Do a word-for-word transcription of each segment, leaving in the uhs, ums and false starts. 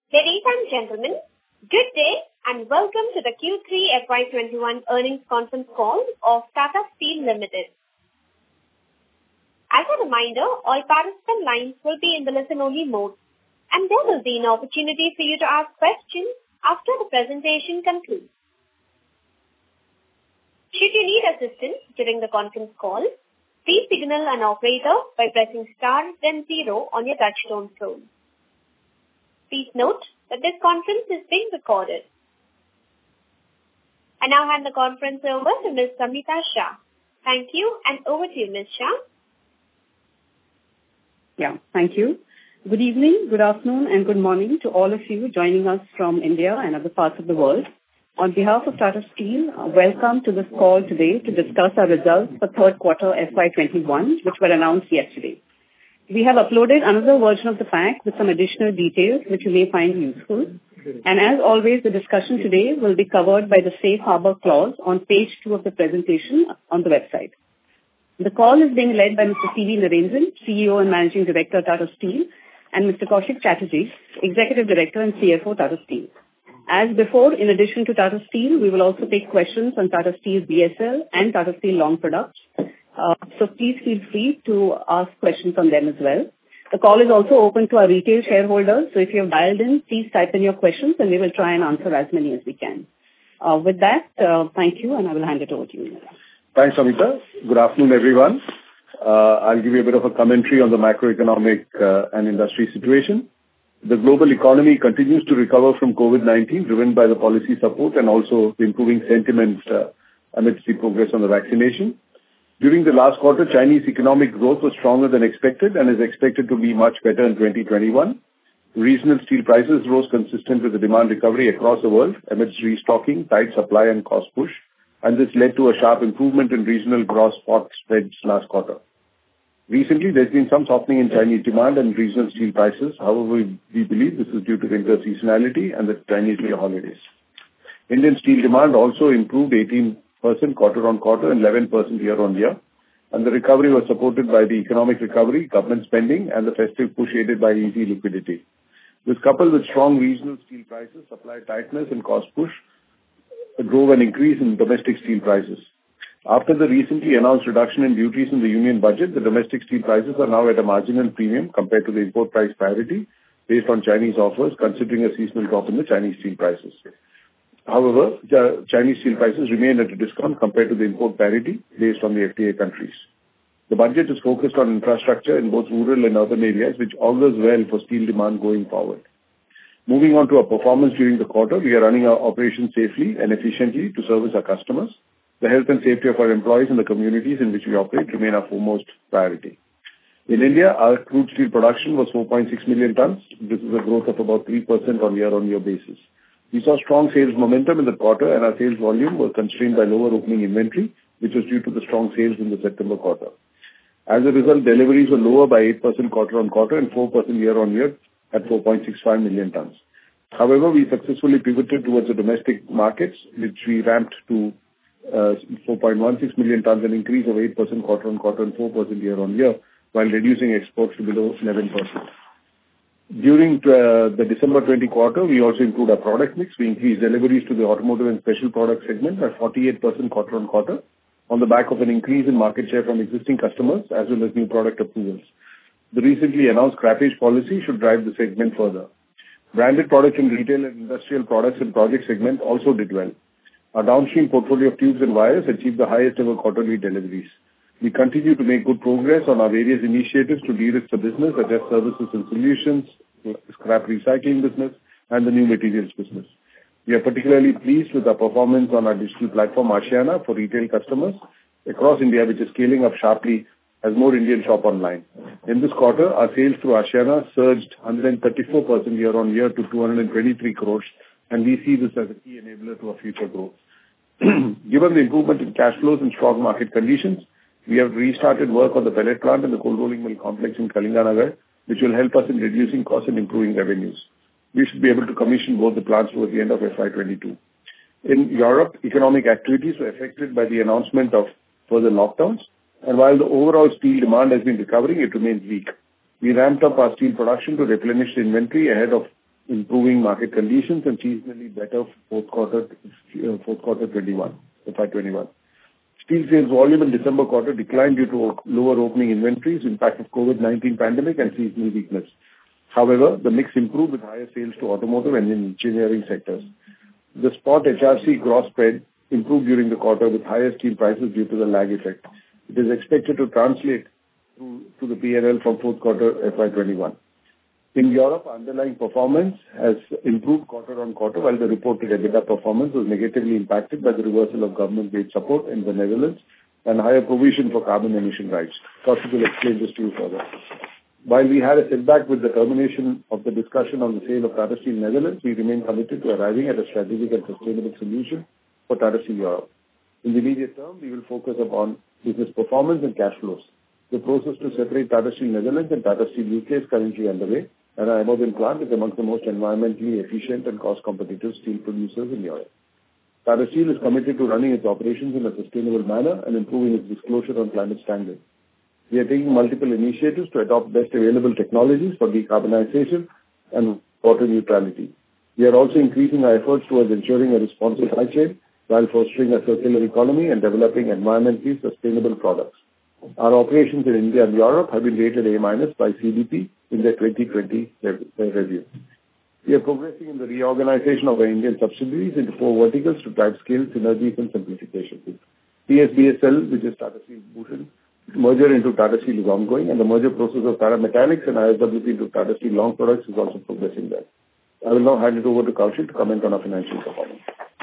Ladies and gentlemen, good day and welcome to the Q three F Y twenty-one earnings conference call of Tata Steel Limited. As a reminder, all participant lines will be in the listen-only mode, and there will be an opportunity for you to ask questions after the presentation concludes. Should you need assistance during the conference call, please signal an operator by pressing star then zero on your touchtone phone. Please note that this conference is being recorded. I now hand the conference over to Miz Samita Shah. Thank you, and over to you, Miz Shah. Yeah, thank you. Good evening, good afternoon, and good morning to all of you joining us from India and other parts of the world. On behalf of Tata Steel, welcome to this call today to discuss our results for third quarter F Y twenty-one, which were announced yesterday. We have uploaded another version of the pack with some additional details which you may find useful. And as always, the discussion today will be covered by the Safe Harbor clause on page two of the presentation on the website. The call is being led by Mister C V Narendran, C E O and Managing Director, Tata Steel, and Mister Koushik Chatterjee, Executive Director and C F O, Tata Steel. As before, in addition to Tata Steel, we will also take questions on Tata Steel B S L and Tata Steel Long Products. Uh, so please feel free to ask questions on them as well. The call is also open to our retail shareholders, so if you have dialed in, please type in your questions and we will try and answer as many as we can. Uh, with that, uh, thank you, and I will hand it over to you. Thanks, Amita. Good afternoon, everyone. Uh, I'll give you a bit of a commentary on the macroeconomic uh, and industry situation. The global economy continues to recover from COVID nineteen, driven by the policy support and also the improving sentiment uh, amidst the progress on the vaccination. During the last quarter, Chinese economic growth was stronger than expected and is expected to be much better in twenty twenty-one. Regional steel prices rose consistent with the demand recovery across the world amidst restocking, tight supply and cost push, and this led to a sharp improvement in regional gross spot spreads last quarter. Recently, there's been some softening in Chinese demand and regional steel prices. However, we, we believe this is due to winter seasonality and the Chinese New Year holidays. Indian steel demand also improved eighteen percent quarter-on-quarter and eleven percent year-on-year, and the recovery was supported by the economic recovery, government spending, and the festive push aided by easy liquidity. This, coupled with strong regional steel prices, supply tightness, and cost push, drove an increase in domestic steel prices. After the recently announced reduction in duties in the union budget, the domestic steel prices are now at a marginal premium compared to the import price parity based on Chinese offers, considering a seasonal drop in the Chinese steel prices. However, the Chinese steel prices remain at a discount compared to the import parity based on the F T A countries. The budget is focused on infrastructure in both rural and urban areas, which augurs well for steel demand going forward. Moving on to our performance during the quarter, we are running our operations safely and efficiently to service our customers. The health and safety of our employees and the communities in which we operate remain our foremost priority. In India, our crude steel production was four point six million tons. This is a growth of about three percent on year-on-year basis. We saw strong sales momentum in the quarter, and our sales volume was constrained by lower opening inventory, which was due to the strong sales in the September quarter. As a result, deliveries were lower by eight percent quarter-on-quarter and four percent year-on-year at four point six five million tons. However, we successfully pivoted towards the domestic markets, which we ramped to uh, four point one six million tons, an increase of eight percent quarter-on-quarter and four percent year-on-year, while reducing exports to below eleven percent. During uh, the December twenty quarter, we also improved our product mix. We increased deliveries to the automotive and special product segment by forty-eight percent quarter-on-quarter on the back of an increase in market share from existing customers as well as new product approvals. The recently announced scrappage policy should drive the segment further. Branded products in retail and industrial products and project segment also did well. Our downstream portfolio of tubes and wires achieved the highest ever quarterly deliveries. We continue to make good progress on our various initiatives to de-risk the business, such as services and solutions, scrap recycling business, and the new materials business. We are particularly pleased with our performance on our digital platform, Aashiyana, for retail customers across India, which is scaling up sharply as more Indians shop online. In this quarter, our sales through Aashiyana surged one hundred thirty-four percent year-on-year to two hundred twenty-three crores, and we see this as a key enabler to our future growth. Given the improvement in cash flows and strong market conditions, we have restarted work on the pellet plant and the cold rolling mill complex in Kalinganagar, which will help us in reducing costs and improving revenues. We should be able to commission both the plants towards the end of F Y twenty-two. In Europe, economic activities were affected by the announcement of further lockdowns, and while the overall steel demand has been recovering, it remains weak. We ramped up our steel production to replenish the inventory ahead of improving market conditions and seasonally better fourth quarter, uh, fourth quarter twenty-one, F Y twenty-one. Steel sales volume in December quarter declined due to lower opening inventories, impact of COVID nineteen pandemic and seasonal weakness. However, the mix improved with higher sales to automotive and engineering sectors. The spot H R C gross spread improved during the quarter with higher steel prices due to the lag effect. It is expected to translate to, to the P and L from fourth quarter F Y twenty-one. In Europe, underlying performance has improved quarter on quarter, while the reported EBITDA performance was negatively impacted by the reversal of government-based support in the Netherlands and higher provision for carbon emission rights. Kaushik will explain this to you further. While we had a setback with the termination of the discussion on the sale of Tata Steel Netherlands, we remain committed to arriving at a strategic and sustainable solution for Tata Steel Europe. In the immediate term, we will focus upon business performance and cash flows. The process to separate Tata Steel Netherlands and Tata Steel U K is currently underway, and our Imogen plant is amongst the most environmentally efficient and cost-competitive steel producers in Europe. Tata Steel is committed to running its operations in a sustainable manner and improving its disclosure on climate standards. We are taking multiple initiatives to adopt best available technologies for decarbonization and water neutrality. We are also increasing our efforts towards ensuring a responsive supply chain while fostering a circular economy and developing environmentally sustainable products. Our operations in India and Europe have been rated A minus by C D P in their twenty twenty review. We are progressing in the reorganization of our Indian subsidiaries into four verticals to drive scale, synergies and simplification. T S B S L, which is Tata Steel Bhushan, merger into Tata Steel is ongoing, and the merger process of Tata Metallics and I S W P into Tata Steel Long Products is also progressing well. I will now hand it over to Kaushik to comment on our financial performance.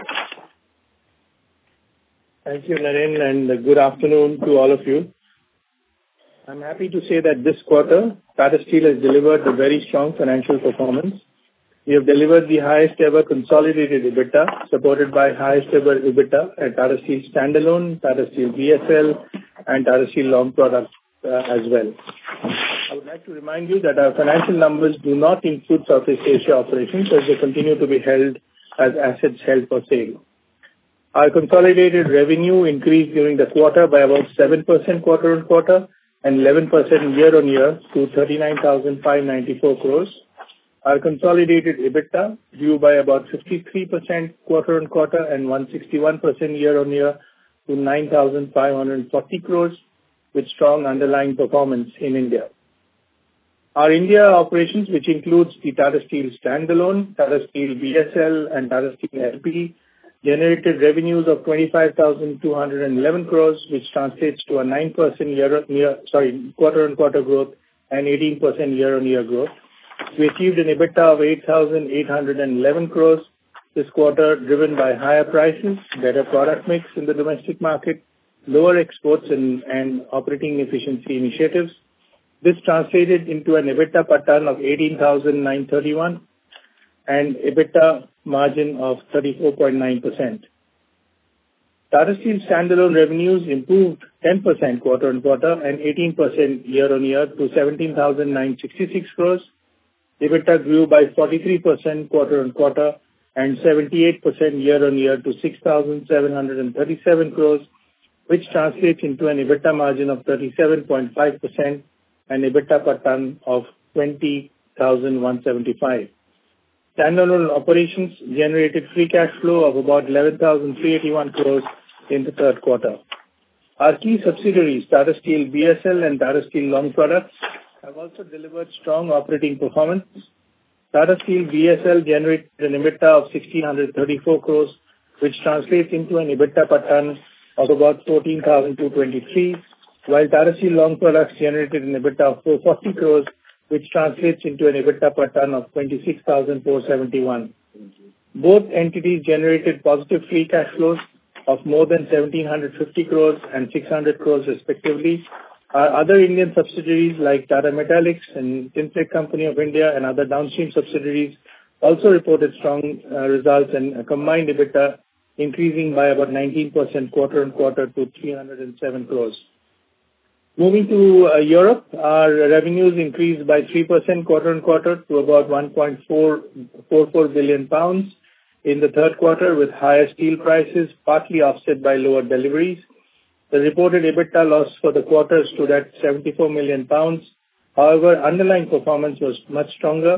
Thank you, Naren, and good afternoon to all of you. I'm happy to say that this quarter, Tata Steel has delivered a very strong financial performance. We have delivered the highest ever consolidated EBITDA, supported by highest ever EBITDA at Tata Steel Standalone, Tata Steel B S L, and Tata Steel Long Products uh, as well. I would like to remind you that our financial numbers do not include Southeast Asia operations, as they continue to be held as assets held for sale. Our consolidated revenue increased during the quarter by about seven percent quarter on quarter and eleven percent year on year to thirty-nine thousand five hundred ninety-four crores. Our consolidated EBITDA grew by about fifty-three percent quarter on quarter and one hundred sixty-one percent year on year to nine thousand five hundred forty crores, with strong underlying performance in India. Our India operations, which includes the Tata Steel Standalone, Tata Steel B S L, and Tata Steel L P, generated revenues of twenty-five thousand two hundred eleven crores, which translates to a nine percent year-on-year, sorry, quarter-on-quarter growth and eighteen percent year-on-year growth. We achieved an EBITDA of eight thousand eight hundred eleven crores this quarter, driven by higher prices, better product mix in the domestic market, lower exports and, and operating efficiency initiatives. This translated into an EBITDA per ton of eighteen thousand nine hundred thirty-one and EBITDA margin of thirty-four point nine percent. Tata Steel Standalone revenues improved ten percent quarter-on-quarter and eighteen percent year-on-year to seventeen thousand nine hundred sixty-six crores. EBITDA grew by forty-three percent quarter-on-quarter and seventy-eight percent year-on-year to six thousand seven hundred thirty-seven crores, which translates into an EBITDA margin of thirty-seven point five percent and EBITDA per ton of twenty thousand one hundred seventy-five. Standalone operations generated free cash flow of about eleven thousand three hundred eighty-one crores in the third quarter. Our key subsidiaries, Tata Steel B S L and Tata Steel Long Products, have also delivered strong operating performance. Tata Steel B S L generated an EBITDA of one thousand six hundred thirty-four crores, which translates into an EBITDA per ton of about fourteen thousand two hundred twenty-three, while Tata Steel Long Products generated an EBITDA of four hundred forty crores, which translates into an EBITDA per ton of twenty-six thousand four hundred seventy-one. Both entities generated positive free cash flows of more than one thousand seven hundred fifty crores and six hundred crores respectively. Our other Indian subsidiaries like Tata Metallics and Tinplate Company of India and other downstream subsidiaries also reported strong uh, results, and a combined EBITDA increasing by about nineteen percent quarter-on-quarter to three hundred seven crores. Moving to uh, Europe, our revenues increased by three percent quarter-on-quarter to about one point four four billion pounds in the third quarter, with higher steel prices partly offset by lower deliveries. The reported EBITDA loss for the quarter stood at seventy-four million pounds. However, underlying performance was much stronger,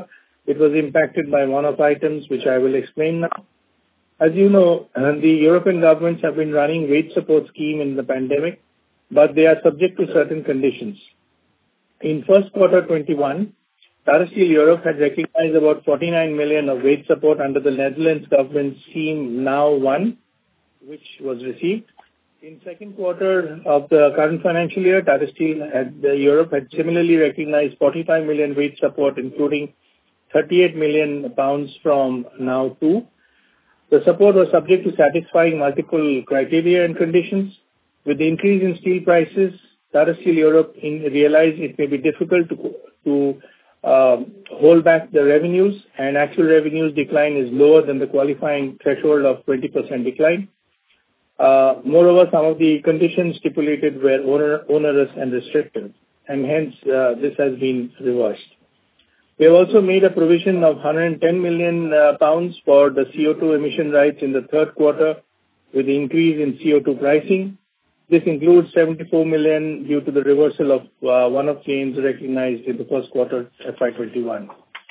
It was impacted by one-off items, which I will explain now. As you know, the European governments have been running wage support scheme in the pandemic, but they are subject to certain conditions. In first quarter twenty-one, Tata Steel Europe had recognized about forty-nine million of wage support under the Netherlands government scheme Now One, which was received. In second quarter of the current financial year, Tata Steel had, uh, Europe had similarly recognized forty-five million wage support, including thirty-eight million pounds from Now Two. The support was subject to satisfying multiple criteria and conditions. With the increase in steel prices, Tata Steel Europe in, realized it may be difficult to, to uh, hold back the revenues, and actual revenues decline is lower than the qualifying threshold of twenty percent decline. Uh, moreover, some of the conditions stipulated were oner- onerous and restrictive, and hence uh, this has been reversed. We have also made a provision of one hundred ten million uh, pounds for the C O two emission rights in the third quarter with the increase in C O two pricing. This includes seventy-four million due to the reversal of uh, one-off gains recognized in the first quarter F Y twenty-one.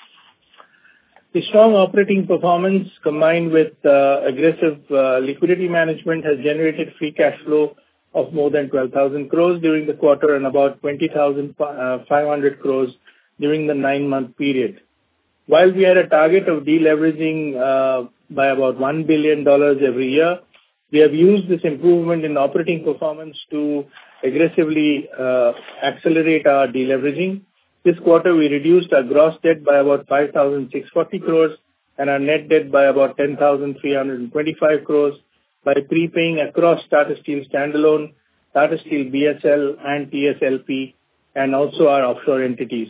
The strong operating performance combined with uh, aggressive uh, liquidity management has generated free cash flow of more than twelve thousand crores during the quarter and about twenty thousand five hundred crores during the nine-month period. While we had a target of deleveraging uh, by about one billion dollars every year, we have used this improvement in operating performance to aggressively uh, accelerate our deleveraging. This quarter, we reduced our gross debt by about five thousand six hundred forty crores and our net debt by about ten thousand three hundred twenty-five crores by prepaying across Tata Steel standalone, Tata Steel B S L and T S L P, and also our offshore entities.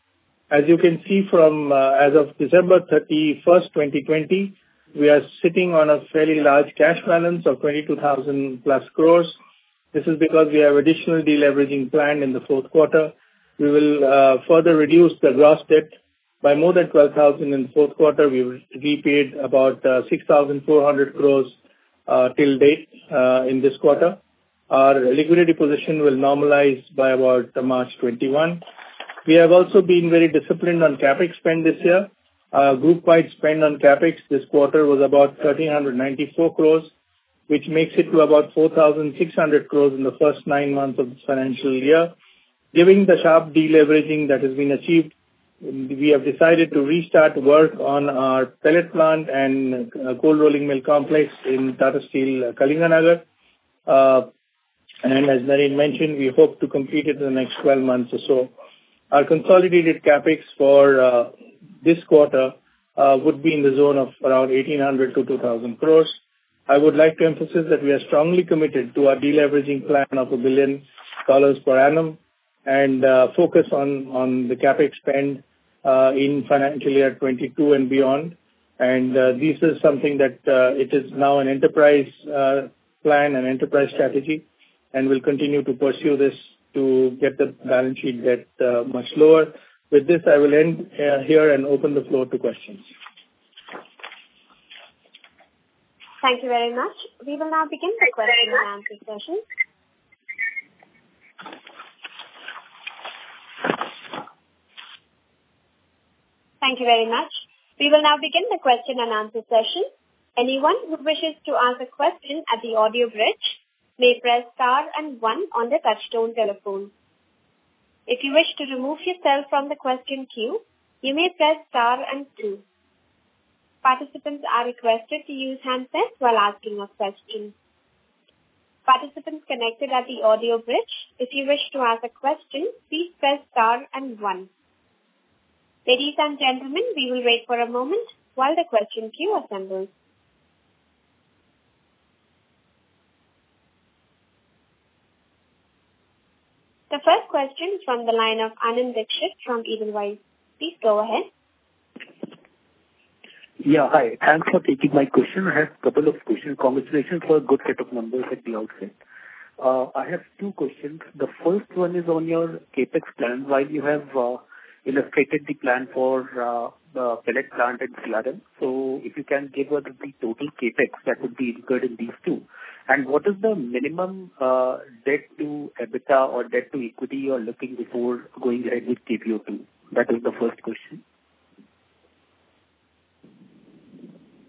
As you can see from uh, as of December thirty-first, twenty twenty, we are sitting on a fairly large cash balance of twenty-two thousand plus crores. This is because we have additional deleveraging planned in the fourth quarter. We will uh, further reduce the gross debt by more than twelve thousand in the fourth quarter. We repaid about uh, six thousand four hundred crores uh, till date uh, in this quarter. Our liquidity position will normalize by about uh, March twenty-first. We have also been very disciplined on capex spend this year. Uh, group-wide spend on capex this quarter was about one thousand three hundred ninety-four crores, which makes it to about four thousand six hundred crores in the first nine months of this financial year. Given the sharp deleveraging that has been achieved, we have decided to restart work on our pellet plant and uh, cold rolling mill complex in Tata Steel Kalinganagar. Uh, and as Naren mentioned, we hope to complete it in the next twelve months or so. Our consolidated capex for uh, this quarter uh, would be in the zone of around eighteen hundred to two thousand crores. I would like to emphasize that we are strongly committed to our deleveraging plan of a billion dollars per annum and uh, focus on, on the capex spend uh, in financial year twenty-two and beyond. And uh, this is something that uh, it is now an enterprise uh, plan, an enterprise strategy, and we'll continue to pursue this to get the balance sheet debt uh, much lower. With this, I will end uh, here and open the floor to questions. Thank you very much. We will now begin the question and answer session. Thank you very much. We will now begin the question and answer session. Anyone who wishes to ask a question at the audio bridge may press star and one on the touchtone telephone. If you wish to remove yourself from the question queue, you may press star and two. Participants are requested to use handsets while asking a question. Participants connected at the audio bridge, if you wish to ask a question, please press star and one. Ladies and gentlemen, we will wait for a moment while the question queue assembles. The first question is from the line of Anand Dixit from Edelweiss. Please go ahead. Yeah, hi. Thanks for taking my question. I have a couple of questions. Congratulations for a good set of numbers at the outset. Uh, I have two questions. The first one is on your capex plan. While you have uh, illustrated the plan for uh, the pellet plant and C R M, so if you can give us the total capex that would be incurred in these two. And what is the minimum uh, debt to EBITDA or debt to equity you are looking before going ahead with K P O two? That is the first question.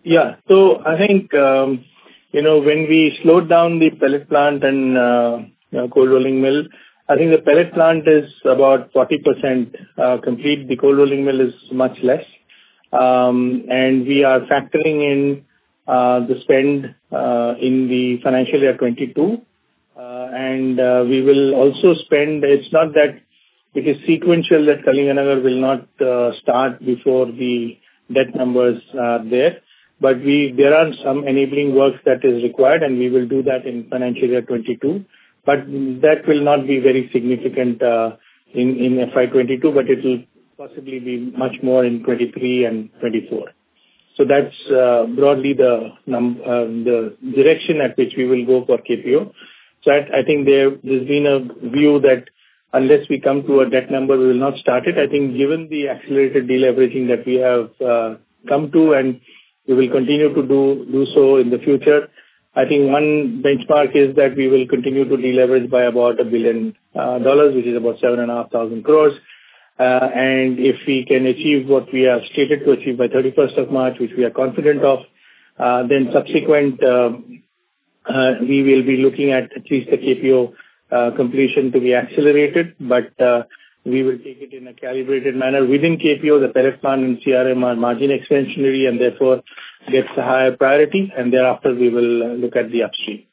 Yeah. So I think, um, you know, when we slowed down the pellet plant and uh, uh, cold rolling mill, I think the pellet plant is about forty percent uh, complete. The cold rolling mill is much less. Um, and we are factoring in uh, the spend uh, in the financial year twenty-two. Uh, and uh, we will also spend, it's not that it is sequential that Kalinganagar will not uh, start before the debt numbers are there. But we there are some enabling works that is required, and we will do that in financial year twenty-two. But that will not be very significant uh, in in F Y twenty-two, but it will possibly be much more in twenty-three and twenty-four. So that's uh, broadly the num uh, the direction at which we will go for K P O. So I, I think there there's been a view that unless we come to a debt number, we will not start it. I think given the accelerated deleveraging that we have uh, come to, and we will continue to do do so in the future. I think one benchmark is that we will continue to deleverage by about a billion uh, dollars, which is about seven and a half thousand crores. Uh, and if we can achieve what we have stated to achieve by thirty-first of March, which we are confident of, uh, then subsequent uh, uh, we will be looking at at least the K P O uh, completion to be accelerated, but uh, we will take it in a calibrated manner. Within K P O, the pellet plant and C R M are margin expansionary and therefore gets a higher priority, and thereafter we will look at the upstream.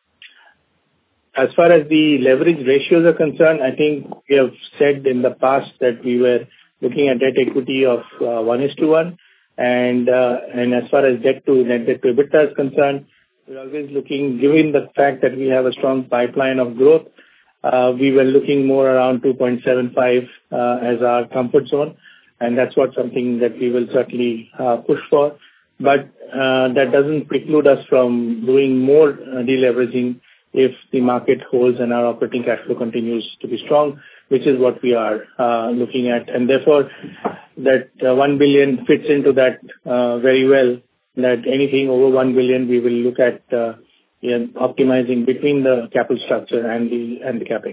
As far as the leverage ratios are concerned, I think we have said in the past that we were looking at debt equity of uh, one is to one, and uh, and as far as debt to net debt to EBITDA is concerned, we're always looking, given the fact that we have a strong pipeline of growth, Uh, we were looking more around two point seven five uh, as our comfort zone, and that's what something that we will certainly uh, push for. But uh, that doesn't preclude us from doing more uh, deleveraging if the market holds and our operating cash flow continues to be strong, which is what we are uh, looking at. And therefore, that uh, one billion fits into that uh, very well, that anything over one billion we will look at uh, Yeah, optimizing between the capital structure and the and the capex.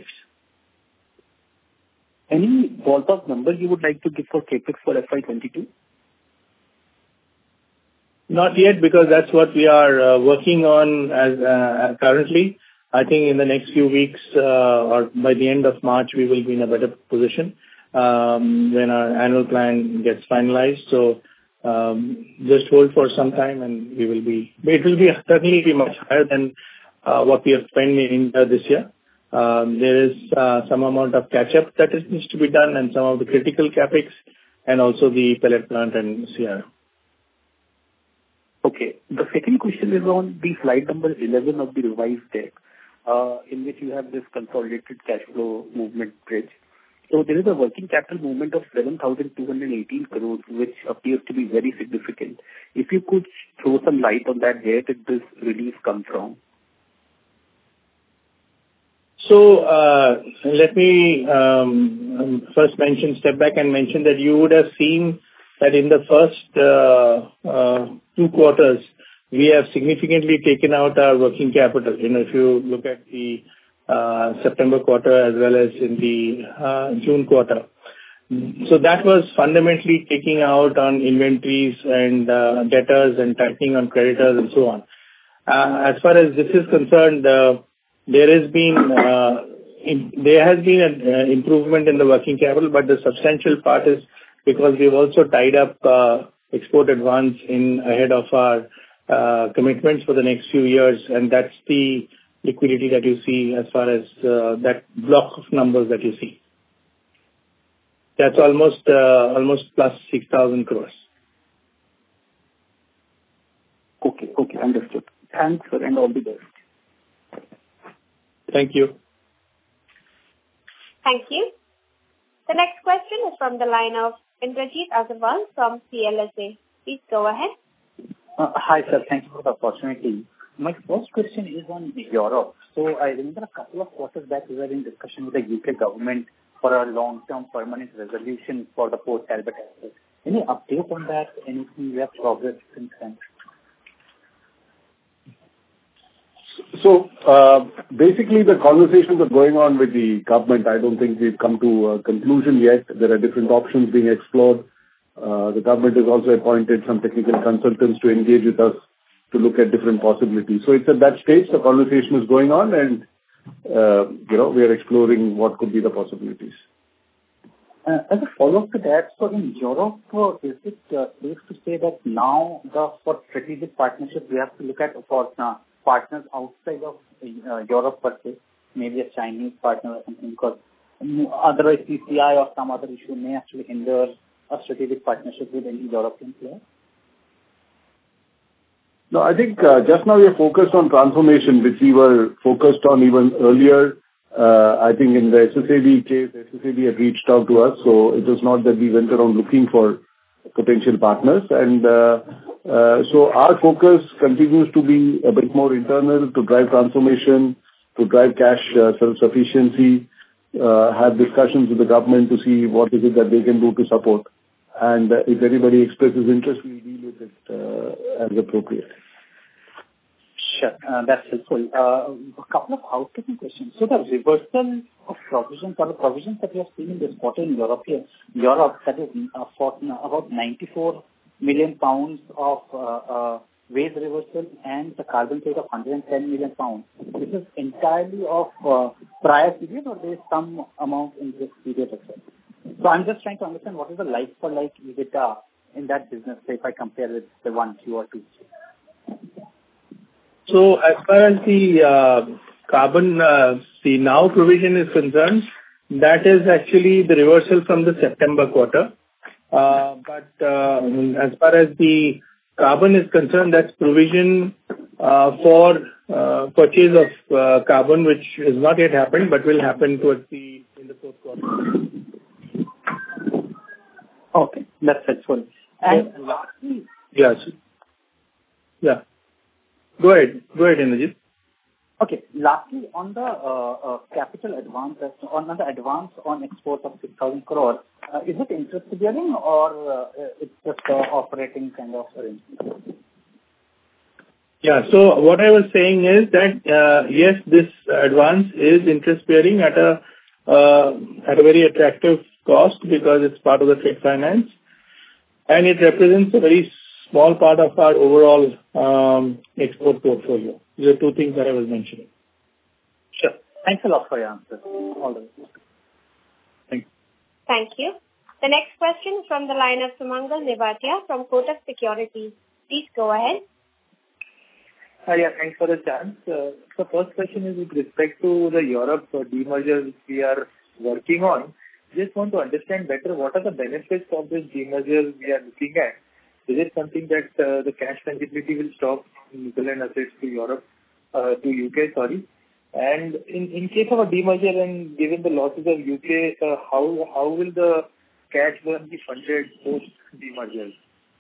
Any ballpark number you would like to give for capex for F Y twenty-two? Not yet, because that's what we are uh, working on as uh, currently. I think in the next few weeks uh, or by the end of March, we will be in a better position um, when our annual plan gets finalized. So Um, just hold for some time and we will be, it will be certainly be much higher than uh, what we have spent in uh, this year. Um, there is uh, some amount of catch-up that is, needs to be done, and some of the critical capex, and also the pellet plant and C R. Okay. The second question is on the slide number eleven of the revised deck, uh, in which you have this consolidated cash flow movement bridge. So there is a working capital movement of seven thousand two hundred eighteen crores, which appears to be very significant. If you could throw some light on that, where did this relief come from? So uh, let me um, first mention, step back and mention that you would have seen that in the first uh, uh, two quarters, we have significantly taken out our working capital. You know, if you look at the Uh, September quarter as well as in the uh, June quarter. So that was fundamentally taking out on inventories and uh, debtors and tightening on creditors and so on. Uh, as far as this is concerned, uh, there has been uh, in, there has been an uh, improvement in the working capital, but the substantial part is because we've also tied up uh, export advance in ahead of our uh, commitments for the next few years, and that's the liquidity that you see as far as uh, that block of numbers that you see. That's almost uh, almost plus six thousand crores. Okay, okay, understood. Thanks, sir, and all the best. Thank you. Thank you. The next question is from the line of Indrajit Agarwal from C L S A. Please go ahead. Uh, hi, sir. Thank you for the opportunity. My first question is on Europe. So I remember a couple of quarters back we were in discussion with the U K government for a long-term permanent resolution for the Port Talbot asset. Any update on that? Anything we have progress since then? So uh, basically the conversations are going on with the government. I don't think we've come to a conclusion yet. There are different options being explored. Uh, the government has also appointed some technical consultants to engage with us to look at different possibilities. So it's at that stage, the conversation is going on, and uh, you know, we are exploring what could be the possibilities. Uh, as a follow-up to that, so in Europe, uh, is it uh, safe to say that now the for strategic partnership we have to look at for uh, partners outside of uh, Europe per se, maybe a Chinese partner or something, because um, otherwise C C I or some other issue may actually hinder a strategic partnership with any European player? No, I think uh, just now we are focused on transformation, which we were focused on even earlier. Uh, I think in the S S A B case, S S A B had reached out to us, so it was not that we went around looking for potential partners. And uh, uh, so our focus continues to be a bit more internal, to drive transformation, to drive cash uh, self-sufficiency, uh, have discussions with the government to see what is it that they can do to support. And uh, if anybody expresses interest, we'll deal with it uh, as appropriate. Sure, uh, that's helpful. Uh, a couple of housekeeping questions. So the reversal of provisions or the provisions that we have seen in this quarter in Europe, Europe that is uh, for, uh, about ninety-four million pounds of uh, uh, wage reversal and the carbon trade of one hundred ten million pounds. This is entirely of uh, prior period, or there is some amount in this period as well? So I'm just trying to understand what is the like-for-like EBITDA in that business, say, if I compare with the one Q or two Q. So as far as the uh, carbon, uh, the now provision is concerned, that is actually the reversal from the September quarter. Uh, but uh, as far as the carbon is concerned, that's provision uh, for uh, purchase of uh, carbon, which has not yet happened, but will happen towards the in the fourth quarter. Okay, that's helpful. And yeah. lastly, yes, yeah. Go ahead. Go ahead, Indrajit. Okay. Lastly, on the uh, uh, capital advance, on the advance on export of six thousand crores, uh, is it interest-bearing or uh, it's just uh, operating kind of arrangement? Yeah. So what I was saying is that, uh, yes, this advance is interest-bearing at a uh, at a very attractive cost because it's part of the trade finance, and it represents a very small part of our overall um, export portfolio. These are two things that I was mentioning. Sure. Thanks a lot for your answers. All the best. Thank you. Thank you. The next question is from the line of Sumangal Nevatia from Kotak Securities. Please go ahead. Uh, yeah, thanks for the chance. Uh, so first question is with respect to the Europe uh, demerger which we are working on. Just want to understand better what are the benefits of this demerger we are looking at. Is it something that uh, the cash fungibility will stop Netherlands assets to Europe, uh, to U K, sorry? And in, in case of a demerger and given the losses of U K, uh, how how will the cash burn be funded post demerger?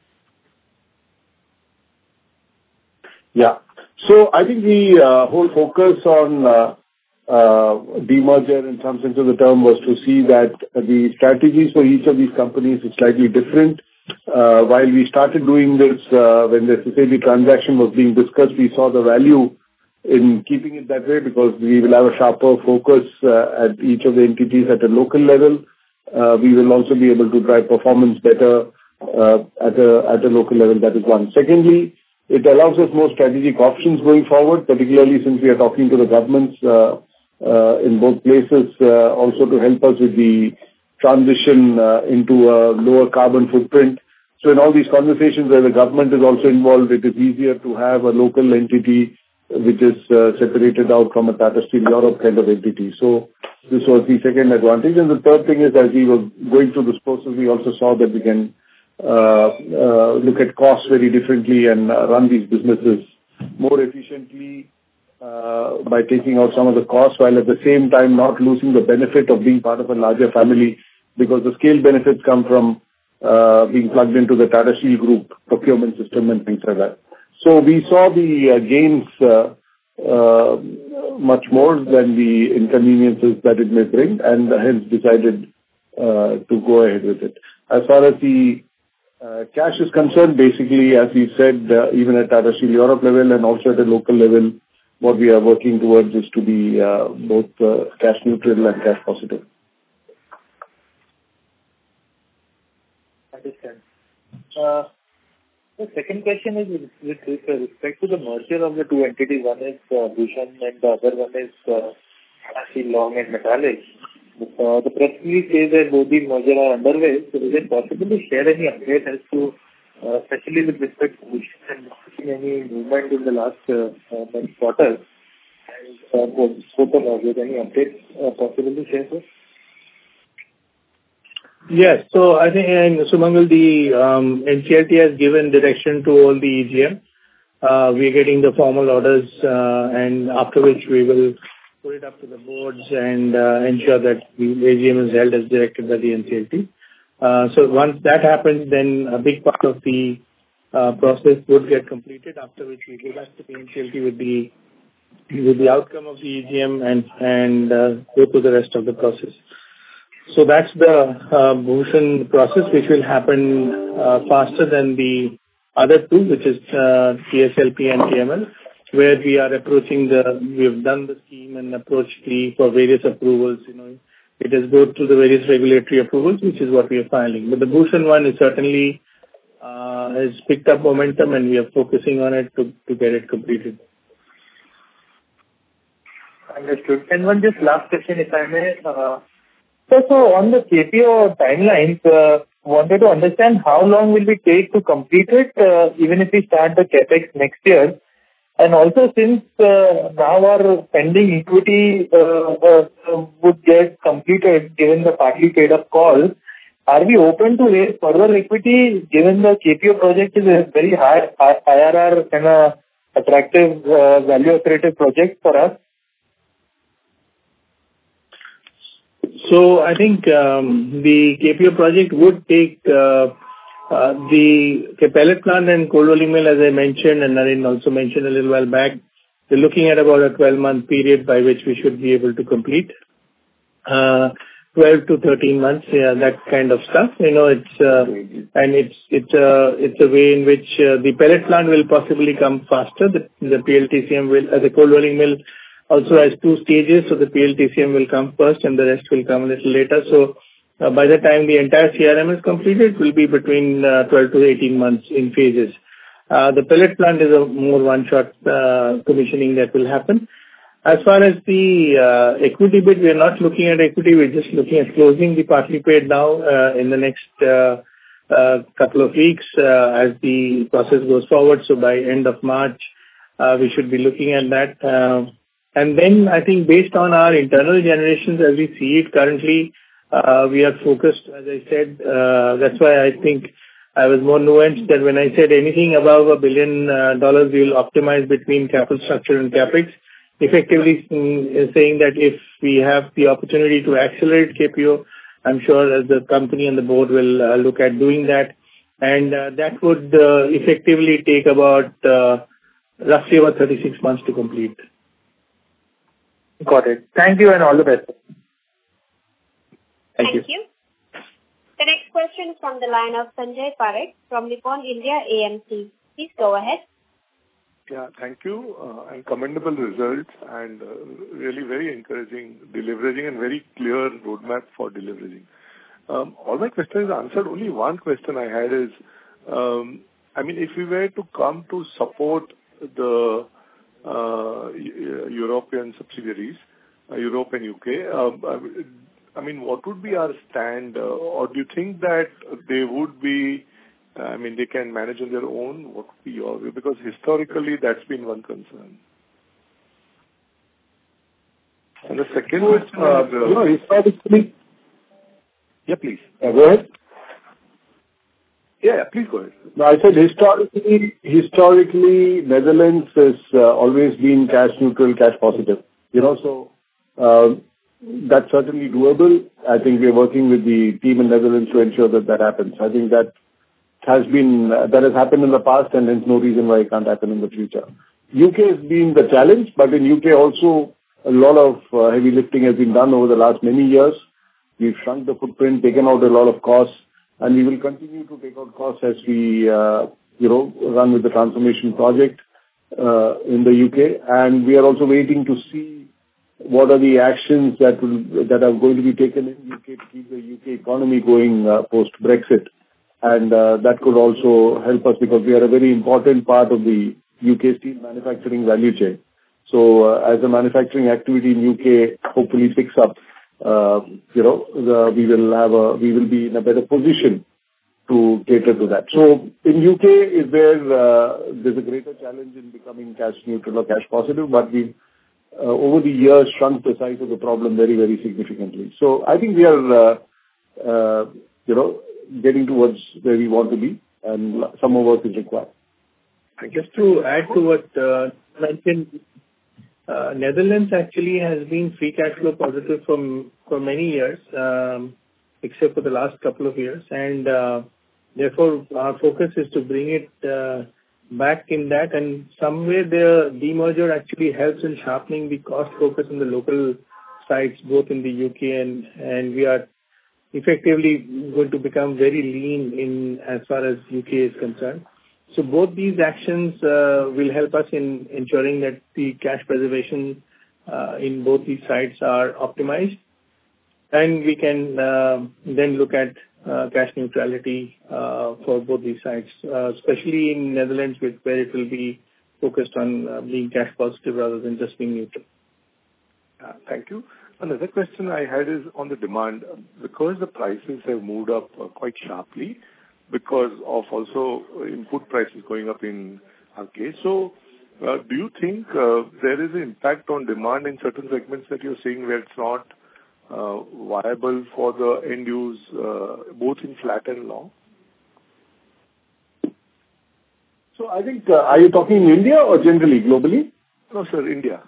Yeah. So I think the uh, whole focus on uh, uh, demerger in some sense of the term was to see that the strategies for each of these companies is slightly different. Uh, while we started doing this, uh, when the S S A B transaction was being discussed, we saw the value in keeping it that way because we will have a sharper focus uh, at each of the entities at a local level. Uh, we will also be able to drive performance better uh, at a at a local level. That is one. Secondly, it allows us more strategic options going forward, particularly since we are talking to the governments uh, uh, in both places, uh, also to help us with the transition uh, into a lower carbon footprint. So in all these conversations where the government is also involved, it is easier to have a local entity which is uh, separated out from a Tata Steel Europe kind of entity. So this was the second advantage. And the third thing is, as we were going through this process, we also saw that we can uh, uh, look at costs very differently and uh, run these businesses more efficiently uh, by taking out some of the costs, while at the same time not losing the benefit of being part of a larger family, because the scale benefits come from uh, being plugged into the Tata Steel Group procurement system and things like that. So we saw the uh, gains uh, uh, much more than the inconveniences that it may bring, and hence decided uh, to go ahead with it. As far as the uh, cash is concerned, basically, as we said, uh, even at Tata Steel Europe level and also at a local level, what we are working towards is to be uh, both uh, cash neutral and cash positive. Understand. Uh, The second question is with, with, with respect to the merger of the two entities. One is uh, Bhushan and the other one is uh, Steel Long and Metallic. Uh, the press release says that both these mergers are underway. So is it possible to share any update as to, uh, especially with respect to Bhushan and any movement in the last uh, uh, next quarter? And uh, both, both the mergers, any updates uh, possible to share, sir? Yes. So I think, and Sumangal, the um, N C L T has given direction to all the E G M. Uh, we are getting the formal orders, uh, and after which we will put it up to the boards and uh, ensure that the A G M is held as directed by the N C L T. Uh, so once that happens, then a big part of the uh, process would get completed, after which we go back to the N C L T with the with the outcome of the E G M and, and uh, go to the rest of the process. So that's the uh, Bhushan process, which will happen uh, faster than the other two, which is uh, T S L P and T M L, where we are approaching the, we have done the scheme and approached the, for various approvals, you know, it has go through the various regulatory approvals, which is what we are filing. But the Bhushan one is certainly, uh, has picked up momentum and we are focusing on it to, to get it completed. Understood. And one just last question, if I may. Uh, So, so on the K P O timelines, uh, wanted to understand how long will it take to complete it, uh, even if we start the CapEx next year? And also, since uh, now our pending equity uh, uh, would get completed, given the partly paid up call, are we open to raise further equity, given the K P O project is a very high I R R and a attractive uh, value accretive project for us? So I think um, the K P O project would take uh, uh, the pellet plant and cold rolling mill, as I mentioned, and Naren also mentioned a little while back. We're looking at about a twelve-month period by which we should be able to complete. Uh, twelve to thirteen months, yeah, that kind of stuff. You know, it's uh, and it's it's a it's a way in which uh, the pellet plant will possibly come faster. The, the P L T C M will, uh, the cold rolling mill also has two stages, so the P L T C M will come first and the rest will come a little later. So uh, by the time the entire C R M is completed, it will be between uh, twelve to eighteen months in phases. Uh, the pellet plant is a more one-shot uh, commissioning that will happen. As far as the uh, equity bit, we are not looking at equity, we're just looking at closing the partly paid now uh, in the next uh, uh, couple of weeks uh, as the process goes forward. So by end of March, uh, we should be looking at that. Uh, And then I think based on our internal generations as we see it currently, uh, we are focused, as I said, uh, that's why I think I was more nuanced that when I said anything above a billion uh, dollars, we will optimize between capital structure and capex, effectively mm, saying that if we have the opportunity to accelerate K P O, I'm sure as the company and the board will uh, look at doing that. And uh, that would uh, effectively take about uh, roughly about thirty-six months to complete. Got it. Thank you and all the best. Thank, Thank you. you. The next question is from the line of Sanjay Parekh from Nippon India A M C. Please go ahead. Yeah, thank you. Uh, and commendable results and uh, really very encouraging deleveraging and very clear roadmap for deleveraging. Um, all my questions are answered. Only one question I had is, um, I mean, if we were to come to support the Uh, European subsidiaries, uh, Europe and U K. Um, I mean, what would be our stand, uh, or do you think that they would be, uh, I mean, they can manage on their own? What would be your view? Because historically, that's been one concern. And the second question uh, is, uh, you know, historically, yeah, please. Uh, go ahead. Yeah, yeah, please go ahead. No, I said historically, historically, Netherlands has uh, always been cash neutral, cash positive. You know, so uh, that's certainly doable. I think we're working with the team in Netherlands to ensure that that happens. I think that has been uh, that has happened in the past, and there's no reason why it can't happen in the future. U K has been the challenge, but in U K also a lot of uh, heavy lifting has been done over the last many years. We've shrunk the footprint, taken out a lot of costs, and we will continue to take out costs as we, uh, you know, run with the transformation project uh, in the U K. And we are also waiting to see what are the actions that will that are going to be taken in U K to keep the U K economy going uh, post-Brexit. and uh, that could also help us because we are a very important part of the U K steel manufacturing value chain. So uh, as the manufacturing activity in U K hopefully picks up, uh, you know, the, we will have a, we will be in a better position to cater to that. So in U K is where uh, there's a greater challenge in becoming cash neutral or cash positive, but we've uh, over the years shrunk the size of the problem very, very significantly. So I think we are, uh, uh, you know, getting towards where we want to be, and some more work is required. Just to add to what uh, mentioned, uh, Netherlands actually has been free cash flow positive from for many years, um, except for the last couple of years, and uh, therefore, our focus is to bring it uh, back in that, and somewhere the demerger actually helps in sharpening the cost focus in the local sites, both in the U K and, and we are effectively going to become very lean in as far as U K is concerned. So both these actions uh, will help us in ensuring that the cash preservation uh, in both these sites are optimized, and we can uh, then look at Uh, cash neutrality uh, for both these sites, uh, especially in Netherlands, with, where it will be focused on uh, being cash positive rather than just being neutral. Uh, thank you. Another question I had is on the demand. Because the prices have moved up uh, quite sharply because of also input prices going up in our case. So uh, do you think uh, there is an impact on demand in certain segments that you're seeing where it's not Uh, viable for the end use, uh, both in flat and long? So I think, uh, are you talking in India or generally, globally? No, sir, India.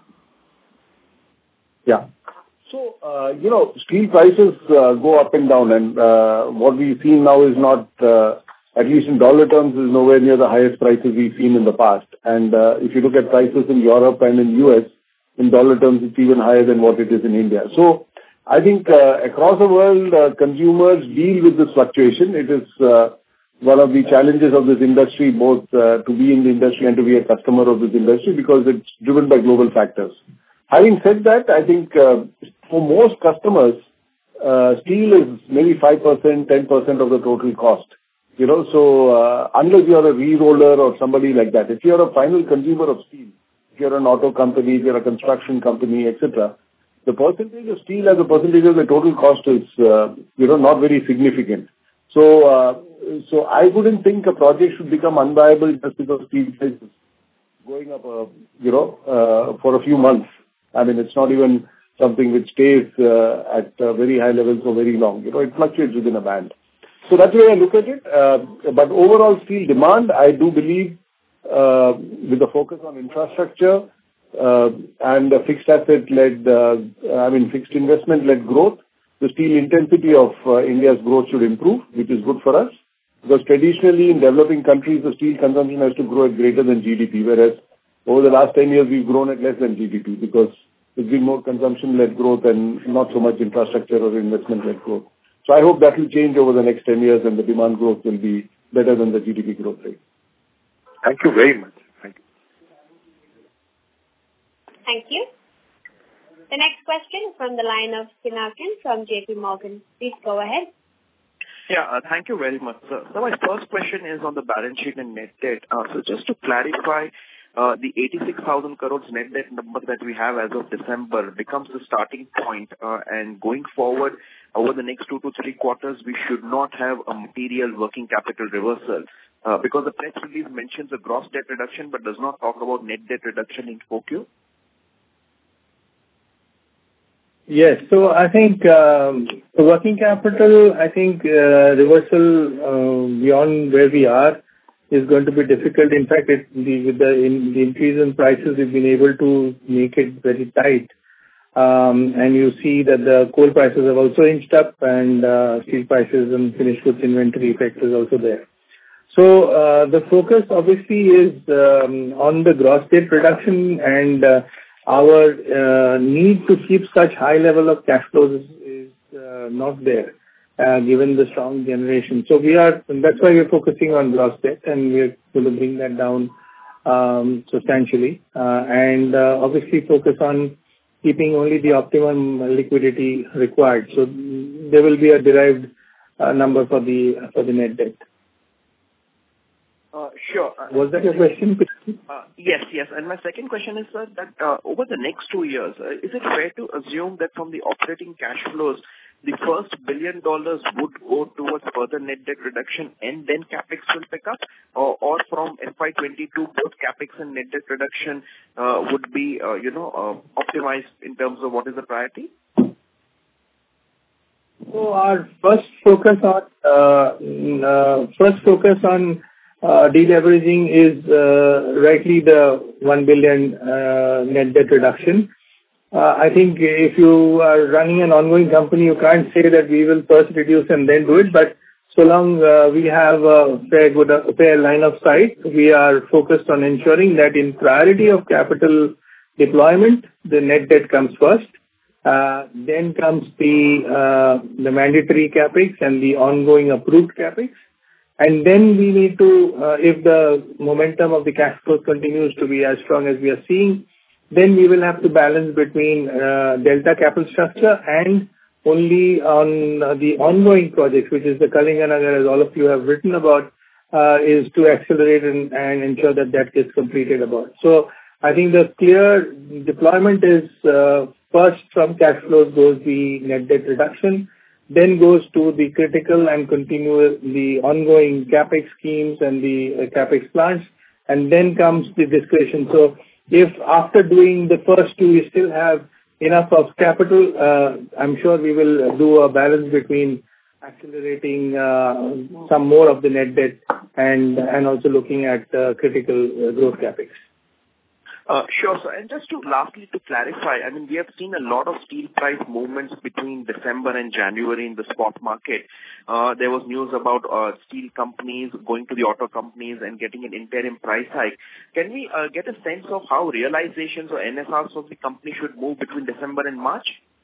Yeah. So, uh, you know, steel prices uh, go up and down, and uh, what we've seen now is not, uh, at least in dollar terms, is nowhere near the highest prices we've seen in the past. And uh, if you look at prices in Europe and in U S, in dollar terms, it's even higher than what it is in India. So I think uh, across the world, uh, consumers deal with this fluctuation. It is uh, one of the challenges of this industry, both uh, to be in the industry and to be a customer of this industry, because it's driven by global factors. Having said that, I think uh, for most customers, uh, steel is maybe five percent, ten percent of the total cost. You know, so uh, unless you're a re-roller or somebody like that, if you're a final consumer of steel, if you're an auto company, if you're a construction company, et cetera, the percentage of steel as a percentage of the total cost is, uh, you know, not very significant. So, uh, so I wouldn't think a project should become unviable just because steel prices going up, uh, you know, uh, for a few months. I mean, it's not even something which stays uh, at uh, very high levels for very long. You know, it fluctuates within a band. So that's the way I look at it. Uh, but overall steel demand, I do believe, uh, with the focus on infrastructure, Uh, and a fixed asset-led, uh, I mean, fixed investment-led growth, the steel intensity of uh, India's growth should improve, which is good for us. Because traditionally in developing countries, the steel consumption has to grow at greater than G D P, whereas over the last ten years, we've grown at less than G D P because there's been more consumption-led growth and not so much infrastructure or investment-led growth. So I hope that will change over the next ten years and the demand growth will be better than the G D P growth rate. Thank you very much. Thank you. The next question is from the line of Pinakin from J P Morgan. Please go ahead. Yeah, uh, thank you very much, sir. So my first question is on the balance sheet and net debt. Uh, so just to clarify, uh, the eighty-six thousand crores net debt number that we have as of December becomes the starting point, uh, and going forward over the next two to three quarters, we should not have a material working capital reversal. Uh, because the press release mentions a gross debt reduction but does not talk about net debt reduction in four Q. Yes. So I think um, the working capital, I think uh, reversal uh, beyond where we are is going to be difficult. In fact, it, the, with the, in, the increase in prices, we've been able to make it very tight. Um, and you see that the coal prices have also inched up, and uh, steel prices and finished goods inventory effect is also there. So uh, the focus obviously is um, on the gross debt reduction, and uh, our uh, need to keep such high level of cash flows is, is uh, not there, uh, given the strong generation. So we are, and that's why we're focusing on gross debt, and we're going to bring that down um, substantially, uh, and uh, obviously focus on keeping only the optimum liquidity required. So there will be a derived uh, number for the for the net debt. Uh, Sure. Uh, Was that your question? uh, Yes, yes. And my second question is, sir, that uh, over the next two years, uh, is it fair to assume that from the operating cash flows, the first billion dollars would go towards further net debt reduction and then CapEx will pick up? Or or from F Y twenty-two, both CapEx and net debt reduction uh, would be, uh, you know, uh, optimized in terms of what is the priority? So our first focus on uh, mm, uh, first focus on uh, deleveraging is uh, rightly the one billion uh, net debt reduction. Uh, I think if you are running an ongoing company, you can't say that we will first reduce and then do it. But so long uh, we have a fair good a fair line of sight, we are focused on ensuring that in priority of capital deployment, the net debt comes first. Uh, then comes the uh, the mandatory capex and the ongoing approved capex, and then we need to, uh, if the momentum of the cash flow continues to be as strong as we are seeing, then we will have to balance between uh, delta capital structure and only on uh, the ongoing projects, which is the Kalinganagar, as all of you have written about, uh, is to accelerate and, and ensure that that gets completed about. So I think the clear deployment is uh, first from cash flows goes the net debt reduction, then goes to the critical and continuous, the ongoing capex schemes and the uh, capex plans, and then comes the discretion. So if after doing the first two, we still have enough of capital, uh, I'm sure we will do a balance between accelerating uh, some more of the net debt and and also looking at uh, critical uh, growth capex. Uh, Sure, sir. And just to lastly, to clarify, I mean, we have seen a lot of steel price movements between December and January in the spot market. Uh, There was news about uh, steel companies going to the auto companies and getting an interim price hike. Can we uh, get a sense of how realizations or N S Rs of the company should move between December and March?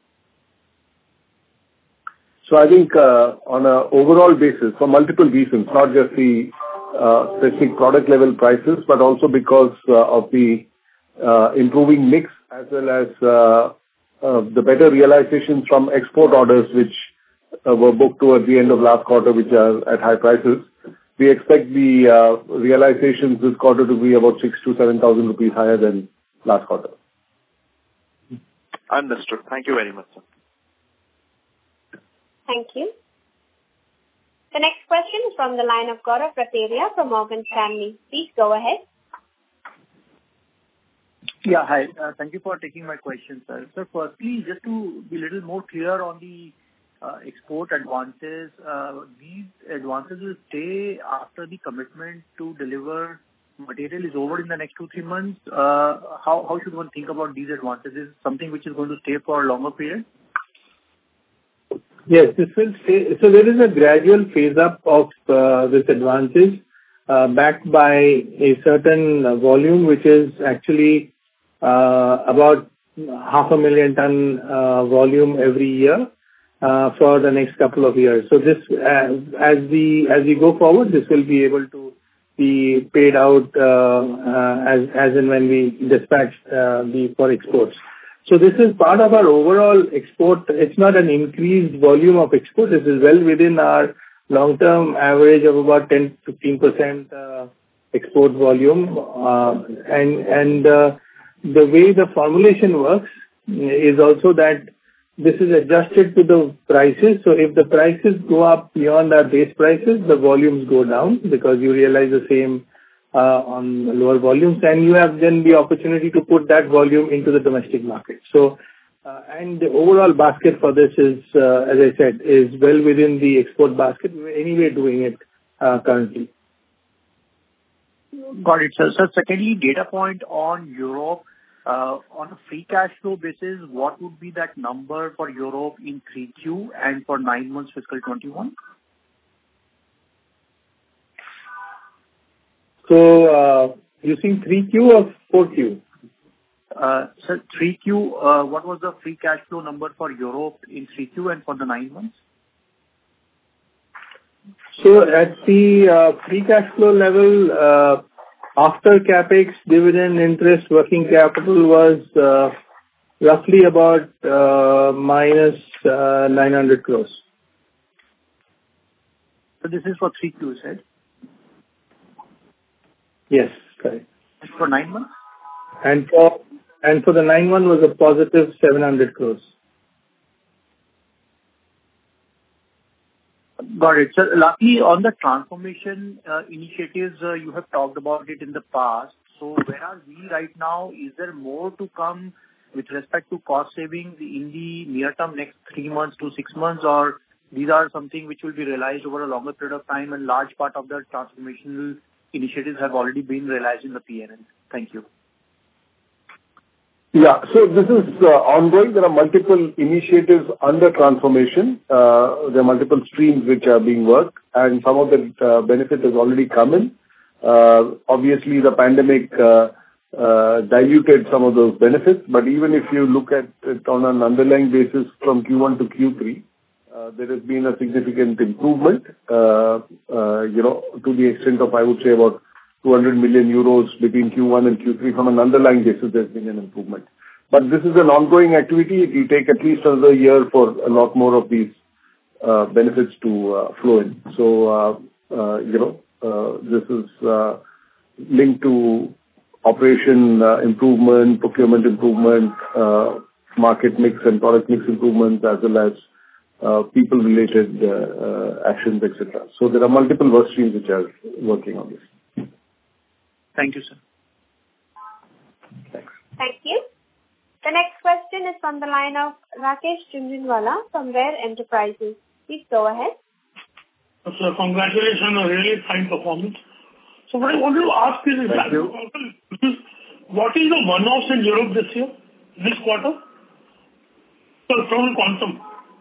So I think uh, on an overall basis, for multiple reasons, not just the uh, specific product level prices, but also because uh, of the Uh, improving mix as well as uh, uh, the better realizations from export orders which uh, were booked towards the end of last quarter, which are at high prices. We expect the uh, realizations this quarter to be about six to seven thousand rupees higher than last quarter. Understood. Thank you very much, sir. Thank you. The next question is from the line of Gaurav Rateria from Morgan Stanley. Please go ahead. Yeah, hi. Uh, Thank you for taking my question, sir. So firstly, just to be a little more clear on the uh, export advances, uh, these advances will stay after the commitment to deliver material is over in the next two, three months. Uh, How how should one think about these advances? Is it something which is going to stay for a longer period? Yes, this will stay. So there is a gradual phase up of uh, this advances uh, backed by a certain uh, volume, which is actually Uh, about half a million ton uh, volume every year uh, for the next couple of years. So this, uh, as we as we go forward, this will be able to be paid out uh, uh, as as and when we dispatch uh, the for exports. So this is part of our overall export. It's not an increased volume of export. This is well within our long-term average of about ten to fifteen percent uh, export volume, uh, and and. Uh, The way the formulation works is also that this is adjusted to the prices. So if the prices go up beyond our base prices, the volumes go down because you realize the same uh, on lower volumes, and you have then the opportunity to put that volume into the domestic market. So, uh, and the overall basket for this is, uh, as I said, is well within the export basket. We're anyway doing it uh, currently. Got it, sir. So secondly, data point on Europe. Uh, on a free cash flow basis, what would be that number for Europe in three Q and for nine months fiscal twenty-one? So, uh, using three Q or four Q? Uh, Sir, three Q, uh, what was the free cash flow number for Europe in three Q and for the nine months? So at the uh, free cash flow level, uh, after capex, dividend, interest, working capital was uh, roughly about uh, minus uh, nine hundred crores. So this is for three Q, right? Yes, correct. For nine months? And for and for the nine month was a positive seven hundred crores. Got it. So lastly, on the transformation uh, initiatives, uh, you have talked about it in the past. So where are we right now? Is there more to come with respect to cost savings in the near term, next three months to six months, or these are something which will be realized over a longer period of time and large part of the transformational initiatives have already been realized in the P and L? Thank you. Yeah. So this is uh, ongoing. There are multiple initiatives under transformation. Uh, there are multiple streams which are being worked, and some of the uh, benefit has already come in. Uh, obviously, the pandemic uh, uh, diluted some of those benefits, but even if you look at it on an underlying basis from Q one to Q three, uh, there has been a significant improvement, uh, uh, you know, to the extent of, I would say, about two hundred million euros between Q one and Q three. From an underlying basis, there's been an improvement. But this is an ongoing activity. It will take at least another year for a lot more of these uh, benefits to uh, flow in. So, uh, uh, you know, uh, this is uh, linked to operation uh, improvement, procurement improvement, uh, market mix and product mix improvements, as well as uh, people-related uh, uh, actions, et cetera. So there are multiple work streams which are working on this. Thank you, sir. Thanks. Thank you. The next question is from the line of Rakesh Jhunjhunwala from Rare Enterprises. Please go ahead. Sir, congratulations on a really fine performance. So what I want to ask is, Thank you. what is the one-offs in Europe this year, this quarter? So total quantum.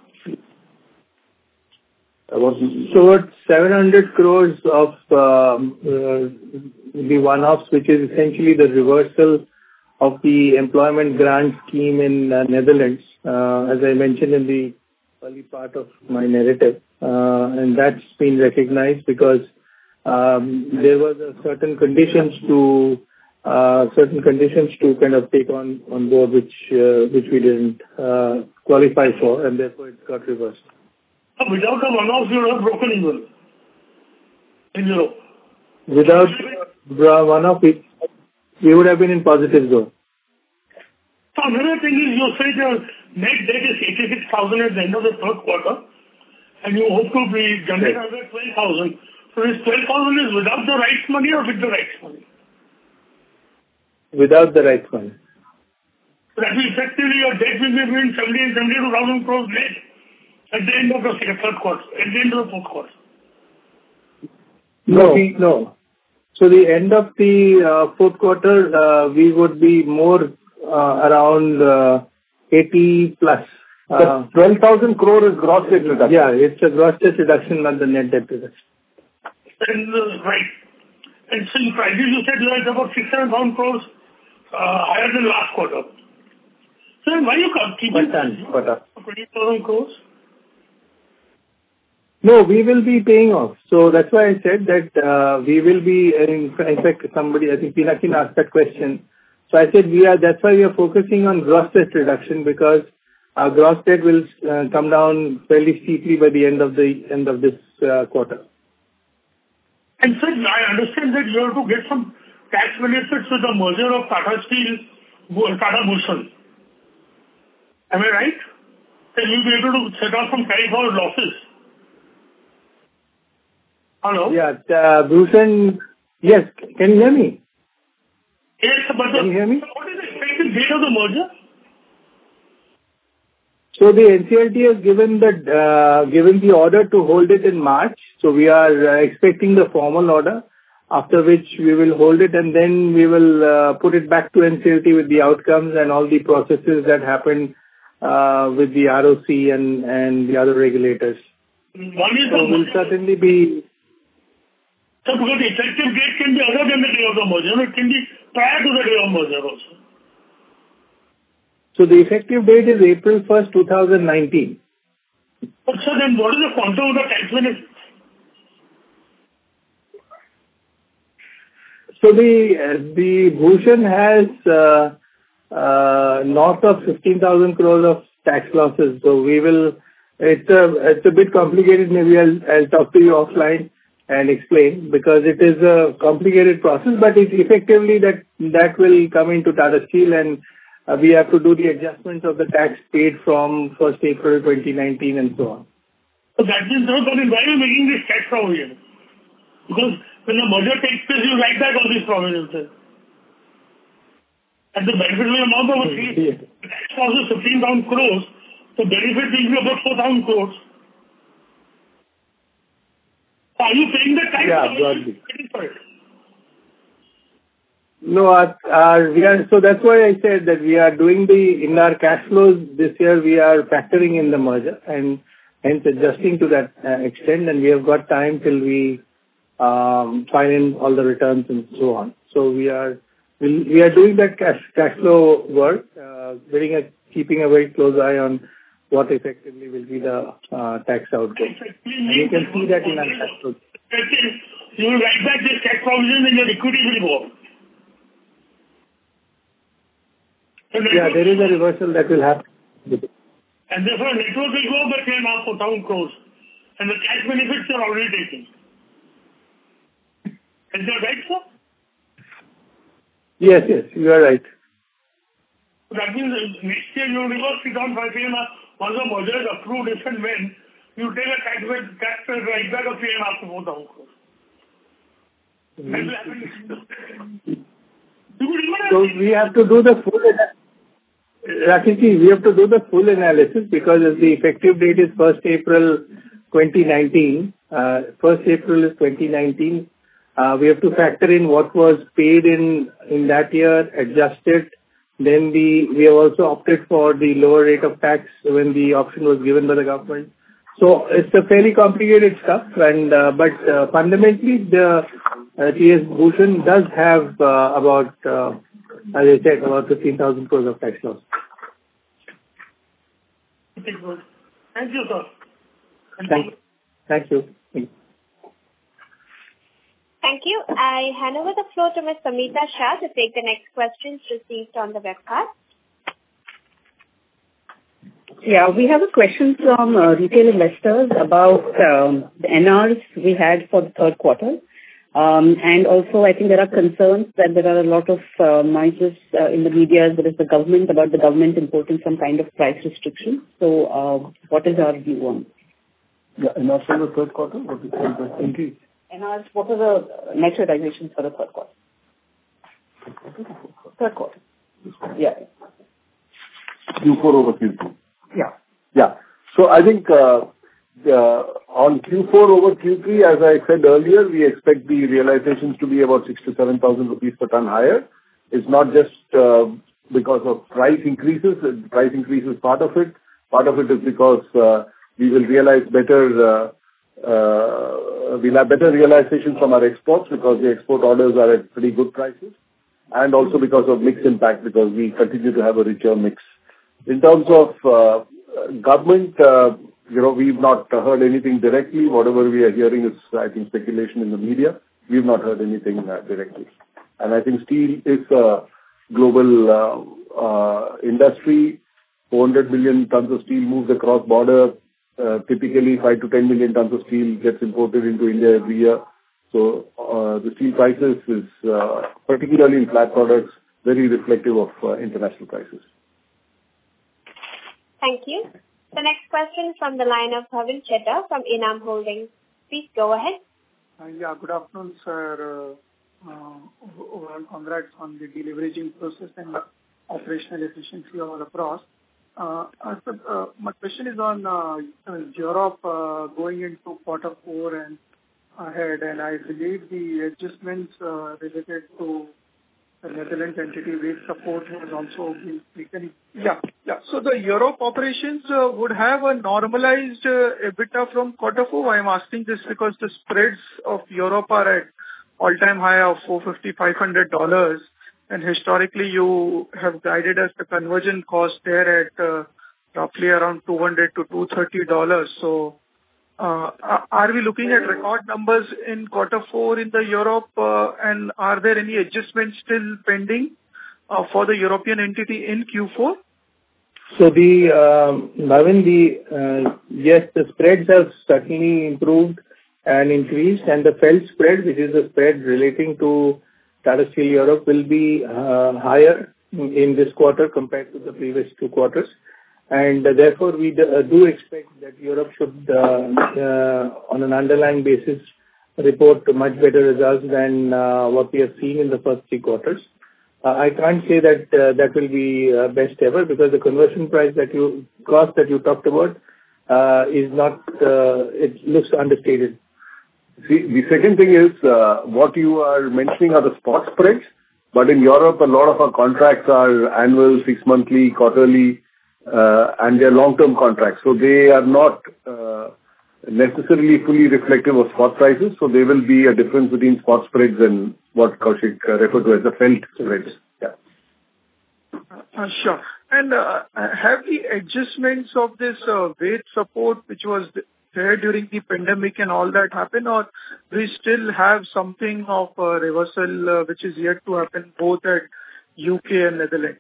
So it's seven hundred crores of um, uh, the one-offs, which is essentially the reversal of the employment grant scheme in uh, Netherlands, uh, as I mentioned in the early part of my narrative. Uh, and that's been recognized because um, there was a certain conditions to uh, certain conditions to kind of take on, on board, which uh, which we didn't uh, qualify for, and therefore it got reversed. Without the one-offs, you would have broken even in Europe. Without uh, one-off, we, we would have been in positive zone. So another thing is, you say the net debt is eighty-six thousand at the end of the third quarter, and you hope to be generate another twelve thousand. So this twelve thousand is without the rights money or with the rights money? Without the rights money. So that means effectively your debt will be between seventy and seventy-two thousand crores net at the end of the third quarter, at the end of the fourth quarter. No, no. So the end of the uh, fourth quarter, uh, we would be more uh, around uh, eighty plus. Uh, twelve thousand crore is gross debt reduction. Yeah, it's a gross debt reduction, not the net debt reduction. And, uh, right. And so in prices, you said you had about six hundred thousand crores uh, higher than last quarter. So why you keeping twenty thousand crores? No, we will be paying off. So that's why I said that uh, we will be, in, in fact, somebody, I think Pinakin asked that question. So I said we are, that's why we are focusing on gross debt reduction, because our gross debt will uh, come down fairly steeply by the end of the end of this uh, quarter. And sir, I understand that you have to get some tax benefits with the merger of Tata Steel, Tata Bhushan. Am I right? That you'll be able to set off some carry forward losses. Hello? Yeah, uh, Bhushan, yes, can you hear me? Yes, but can you hear me? What is the expected date of the merger? So the N C L T has given the uh, given the order to hold it in March. So we are uh, expecting the formal order, after which we will hold it, and then we will uh, put it back to N C L T with the outcomes and all the processes that happen uh, with the R O C and, and the other regulators. One is so will certainly be. So because the effective date can be other than the day of the merger, it can be prior to the day of merger also. So the effective date is April first, two thousand nineteen. But sir, then what is the quantum of the tax benefit? So the uh, the Bhushan has uh, uh, north of fifteen thousand crores of tax losses. So we will. It's a it's a bit complicated. Maybe I'll I'll talk to you offline. and explain, because it is a complicated process, but it effectively that that will come into Tata Steel, and uh, we have to do the adjustments of the tax paid from first April twenty nineteen and so on. So that means, why are you making this tax provision? Because when the merger takes place, you write back all these provisions. And the benefit will amount of three, yeah. The tax cost is fifteen thousand crores, the benefit will be about four thousand crores. Are you paying the tax? Yeah, broadly. No, our, our, we are, so that's why I said that we are doing the, in our cash flows this year, we are factoring in the merger and hence adjusting to that uh, extent, and we have got time till we um, file in all the returns and so on. So we are, we, we are doing that cash, cash flow work, uh, very, a, keeping a very close eye on what effectively will be the uh, tax outgo. And you can see that in our cash flow. You will write back this tax provision and your equity will go up. Yeah, there is a reversal that will happen. And therefore, network will go up by three and a half, four thousand crores. And the tax benefits are already taken. Is that right, sir? Yes, yes, you are right. So that means next year you will reverse it down by three and a half. Once the merger is approved, if and when, you take a tax, tax right back of three and a half to four thousand crores. That will happen. So we have to do the full analysis. Rakeshji, we have to do the full analysis because as the effective date is first April twenty nineteen, uh, first April is twenty nineteen, uh, we have to factor in what was paid in, in that year, adjust it. Then the, we have also opted for the lower rate of tax when the option was given by the government. So it's a fairly complicated stuff, and uh, but uh, fundamentally the uh, T S Bhushan does have uh, about, uh, as I said, about fifteen thousand crores of tax loss. Thank you, sir. Thank you. Thank you. Thank you. I hand over the floor to Miz Samita Shah to take the next questions received on the webcast. Yeah, we have a question from uh, retail investors about um, the N Rs we had for the third quarter. Um, and also, I think there are concerns that there are a lot of uh, noises uh, in the media as well as the government about the government imposing some kind of price restriction. So, uh, what is our view on? Yeah, N Rs for the third quarter, what is the increase? N Rs, what are the net realizations for the third quarter? Third quarter. Yeah. Q four over Q three. Yeah. Yeah. So I think uh, uh, on Q four over Q three, as I said earlier, we expect the realizations to be about six to seven thousand rupees per ton higher. It's not just uh, because of price increases. The price increase is part of it. Part of it is because uh, we will realize better. Uh, uh, we'll have better realization from our exports because the export orders are at pretty good prices, and also because of mix impact because we continue to have a richer mix. In terms of uh, government, uh, you know, we've not heard anything directly. Whatever we are hearing is, I think, speculation in the media. We've not heard anything uh, directly. And I think steel is a global uh, uh, industry. four hundred million tons of steel moves across border. Uh, typically, five to ten million tons of steel gets imported into India every year. So uh, the steel prices is, uh, particularly in flat products, very reflective of uh, international prices. Thank you. The next question is from the line of Bhavin Chheda from Enam Holdings. Please go ahead. Uh, yeah, good afternoon, sir. Uh, uh, well, congrats on the deleveraging process and operational efficiency all across. Uh, uh, so, uh, my question is on uh, Europe uh, going into quarter four and ahead, and I believe the adjustments uh, related to the Netherlands entity wage support has also been taken. Yeah, yeah. So the Europe operations uh, would have a normalized uh, EBITDA from quarter four. I am asking this because the spreads of Europe are at all-time high of four fifty, five hundred dollars, and historically you have guided us the conversion cost there at uh, roughly around two hundred to two thirty dollars. So. Uh, are we looking at record numbers in quarter four in the Europe, uh, and are there any adjustments still pending uh, for the European entity in Q four? So the, um, Bhavin, the, uh, yes, the spreads have certainly improved an increase, and the felt spread, which is the spread relating to Tata Steel Europe, will be uh, higher in this quarter compared to the previous two quarters. And uh, therefore, we do, uh, do expect that Europe should, uh, uh, on an underlying basis, report much better results than uh, what we have seen in the first three quarters. Uh, I can't say that uh, that will be uh, best ever, because the conversion price that you, cost that you talked about, uh, is not, uh, it looks understated. See, the second thing is, uh, what you are mentioning are the spot spreads, but in Europe, a lot of our contracts are annual, six monthly, quarterly, uh, and they're long-term contracts. So they are not uh, necessarily fully reflective of spot prices. So there will be a difference between spot spreads and what Kaushik uh, referred to as the felt spreads. Yeah. Uh, sure. And uh, have the adjustments of this uh, wage support, which was there during the pandemic and all that happen, or we still have something of a reversal uh, which is yet to happen both at U K and Netherlands?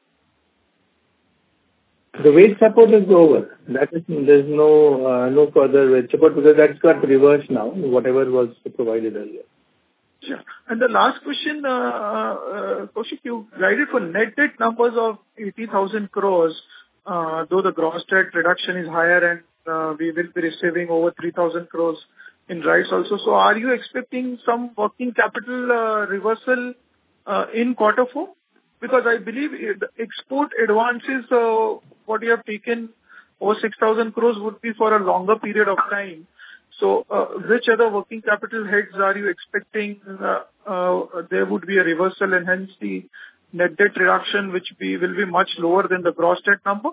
The wage support is over. That is, there's no uh, no further wage support, because that's got reversed now, whatever was provided earlier. Sure. And the last question, uh, uh, Kaushik, you guided for net debt numbers of eighty thousand crores, uh, though the gross debt reduction is higher and uh, we will be receiving over three thousand crores in rights also. So are you expecting some working capital uh, reversal uh, in quarter four? Because I believe the export advances, uh, what you have taken over six thousand crores would be for a longer period of time. So, uh, which other working capital heads are you expecting uh, uh, there would be a reversal, and hence the net debt reduction, which be, will be much lower than the gross debt number?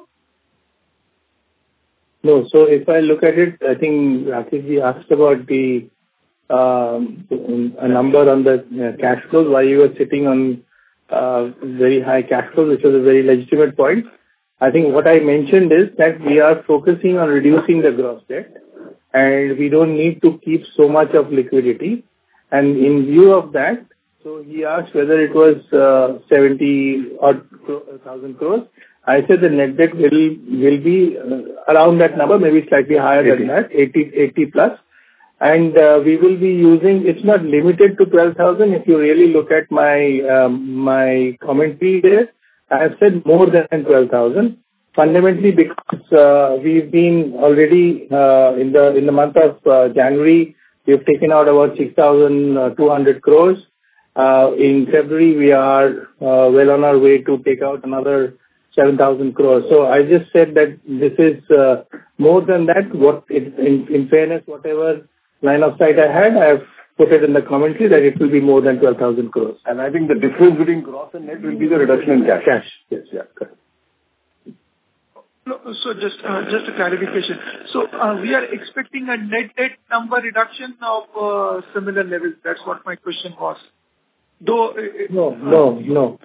No. So if I look at it, I think Rakeshji asked about the um, a number on the uh, cash flows, while you were sitting on uh, very high cash flow, which was a very legitimate point. I think what I mentioned is that we are focusing on reducing the gross debt, and we don't need to keep so much of liquidity. And in view of that, so he asked whether it was uh, seventy odd thousand crores. I said the net debt will will be uh, around that number, maybe slightly higher than that, eighty, eighty plus. And uh, we will be using, it's not limited to twelve thousand. If you really look at my um, my commentary there, I have said more than twelve thousand. Fundamentally, because uh, we've been already uh, in the in the month of uh, January, we've taken out about six thousand two hundred crores. Uh, in February, we are uh, well on our way to take out another seven thousand crores. So I just said that this is uh, more than that. What it, in, in fairness, whatever line of sight I had, I have put it in the commentary that it will be more than twelve thousand crores. And I think the difference between gross and net will be the reduction in cash. Cash, yes, yeah, correct. No, so just uh, just a clarification. So uh, we are expecting a net debt number reduction of uh, similar levels. That's what my question was. Though uh, no, no, no.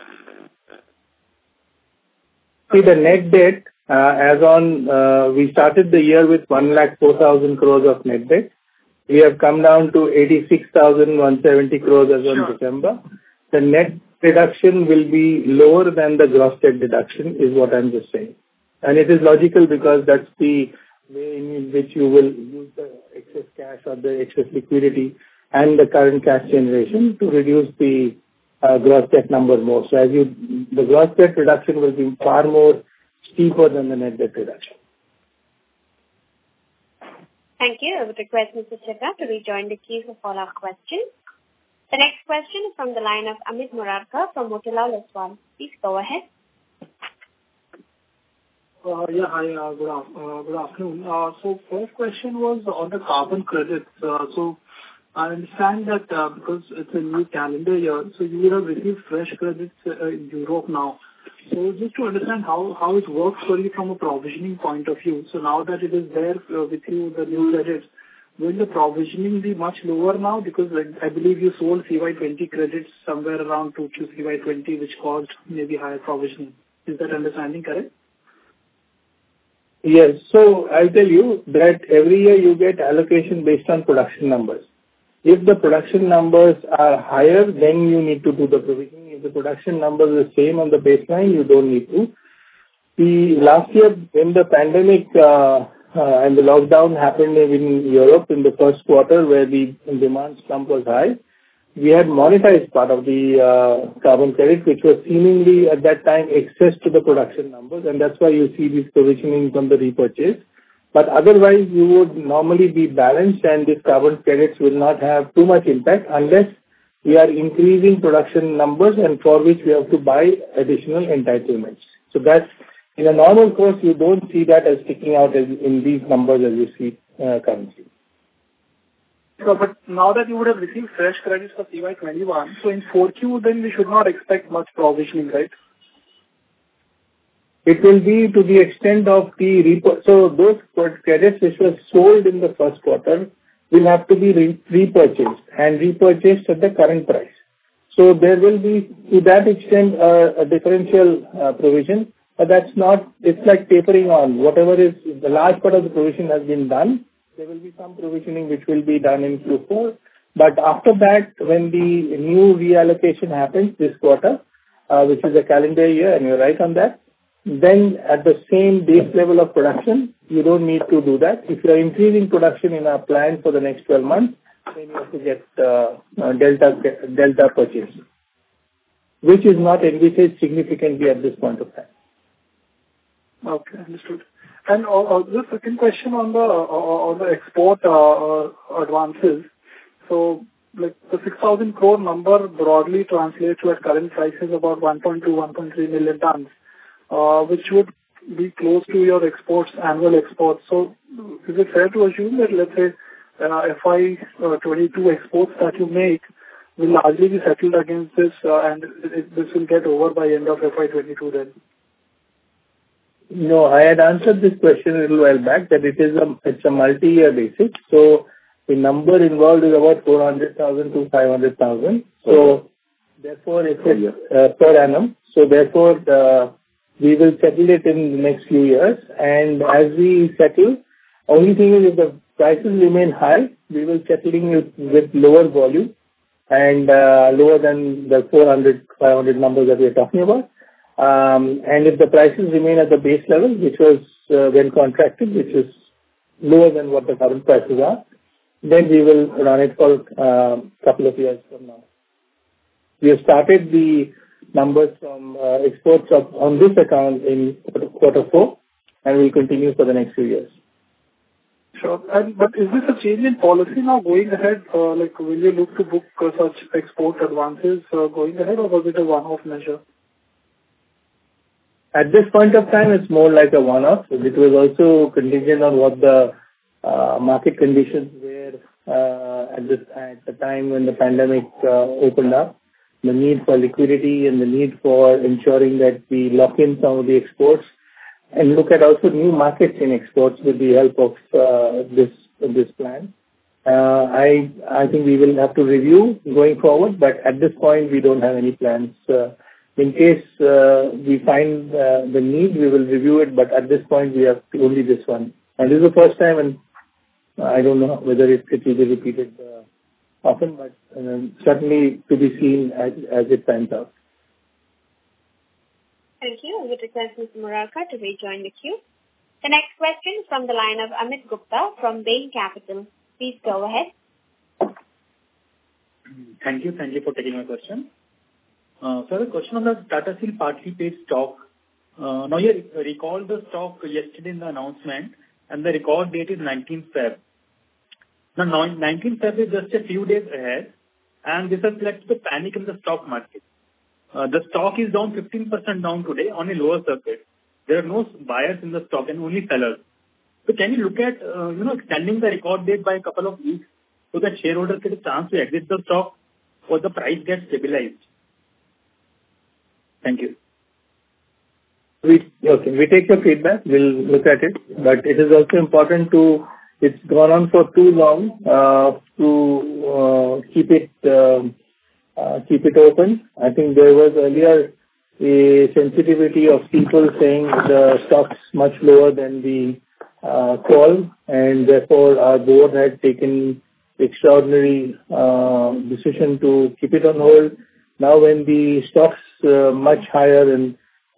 See, the net debt uh, as on uh, we started the year with one lakh four thousand crores of net debt. We have come down to eighty-six thousand one hundred seventy crores as on sure. December. The net reduction will be lower than the gross debt reduction, is what I'm just saying. And it is logical, because that's the way in which you will use the excess cash or the excess liquidity and the current cash generation to reduce the uh, gross debt number more. So as you, the gross debt reduction will be far more steeper than the net debt reduction. Thank you. I would request Mister Chadha to rejoin the queue for follow-up questions. The next question is from the line of Amit Murarka from Motilal Oswal. Please go ahead. Uh, yeah, hi, uh, good, uh, good afternoon. Uh, so first question was on the carbon credits. Uh, so I understand that uh, because it's a new calendar year, so you will have received fresh credits uh, in Europe now. So just to understand how, how it works for you from a provisioning point of view. So now that it is there uh, with you, the new credits, will the provisioning be much lower now? Because I believe you sold C Y twenty credits somewhere around two Q C Y twenty, which caused maybe higher provisioning. Is that understanding correct? Yes. So I'll tell you that every year you get allocation based on production numbers. If the production numbers are higher, then you need to do the provisioning. If the production numbers are the same on the baseline, you don't need to. The last year, when the pandemic uh, uh, and the lockdown happened in Europe in the first quarter where the demand slump was high, we had monetized part of the uh, carbon credit, which was seemingly at that time excess to the production numbers, and that's why you see this provisioning from the repurchase. But otherwise, you would normally be balanced, and these carbon credits will not have too much impact unless we are increasing production numbers, and for which we have to buy additional entitlements. So that's, in a normal course, you don't see that as sticking out as in these numbers as you see uh, currently. So, but now that you would have received fresh credits for C Y twenty-one, so in four Q, then we should not expect much provisioning, right? It will be to the extent of the repo. So those credits which were sold in the first quarter will have to be re- repurchased and repurchased at the current price. So there will be, to that extent, uh, a differential uh, provision, but that's not, it's like tapering on. Whatever is, the large part of the provision has been done. There will be some provisioning which will be done in Q four. But after that, when the new reallocation happens this quarter, uh, which is a calendar year, and you're right on that, then at the same base level of production, you don't need to do that. If you are increasing production in our plan for the next twelve months, then you have to get uh, uh, delta delta purchase, which is not envisaged significantly at this point of time. Okay, understood. And uh, uh, the second question on the uh, on the export uh, uh, advances. So, like the six thousand crore number broadly translates to at current prices about one point two, one point three million tons, uh, which would be close to your exports, annual exports. So, is it fair to assume that, let's say, uh, F Y twenty-two exports that you make will largely be settled against this, uh, and it, this will get over by end of F Y twenty-two then? No, I had answered this question a little while back that it is a it's a multi-year basis. So the number involved is about four hundred thousand to five hundred thousand. So therefore, it's uh, per annum. So therefore, uh, we will settle it in the next few years. And as we settle, only thing is if the prices remain high, we will settling it with lower volume and uh, lower than the four hundred, five hundred numbers that we are talking about. Um, and if the prices remain at the base level, which was uh, when contracted, which is lower than what the current prices are, then we will run it for a uh, couple of years from now. We have started the numbers from uh, exports of, on this account in quarter four, and will continue for the next few years. Sure. And, but is this a change in policy now going ahead? Uh, like, will you look to book uh, such export advances uh, going ahead, or was it a one-off measure? At this point of time, it's more like a one-off. It was also contingent on what the uh, market conditions were uh, at, this, at the time when the pandemic uh, opened up. The need for liquidity and the need for ensuring that we lock in some of the exports and look at also new markets in exports with the help of uh, this this plan. Uh, I I think we will have to review going forward, but at this point we don't have any plans. Uh, in case uh, we find uh, the need, we will review it, but at this point we have only this one. And this is the first time, and I don't know whether it, it will be repeated uh, often, but uh, certainly to be seen as, as it pans out. Thank you. I would request Mister Murarka to rejoin the queue. The next question is from the line of Amit Gupta from Bain Capital. Please go ahead. Thank you. Thank you for taking my question. Uh, so the question on the Tata Steel partly paid stock. Uh, now you recalled the stock yesterday in the announcement, and the record date is nineteenth February. Now nineteenth February is just a few days ahead, and this has led to the panic in the stock market. Uh, the stock is down fifteen percent down today on a lower circuit. There are no buyers in the stock and only sellers. So can you look at, uh, you know, extending the record date by a couple of weeks so that shareholders get a chance to exit the stock or the price gets stabilized? Thank you. We, okay, we take your feedback. We'll look at it. But it is also important to, it's gone on for too long uh, to uh, keep it um, uh, keep it open. I think there was earlier a sensitivity of people saying the stock's much lower than the uh, call, and therefore our board had taken extraordinary uh, decision to keep it on hold. Now when the stock's uh, much higher and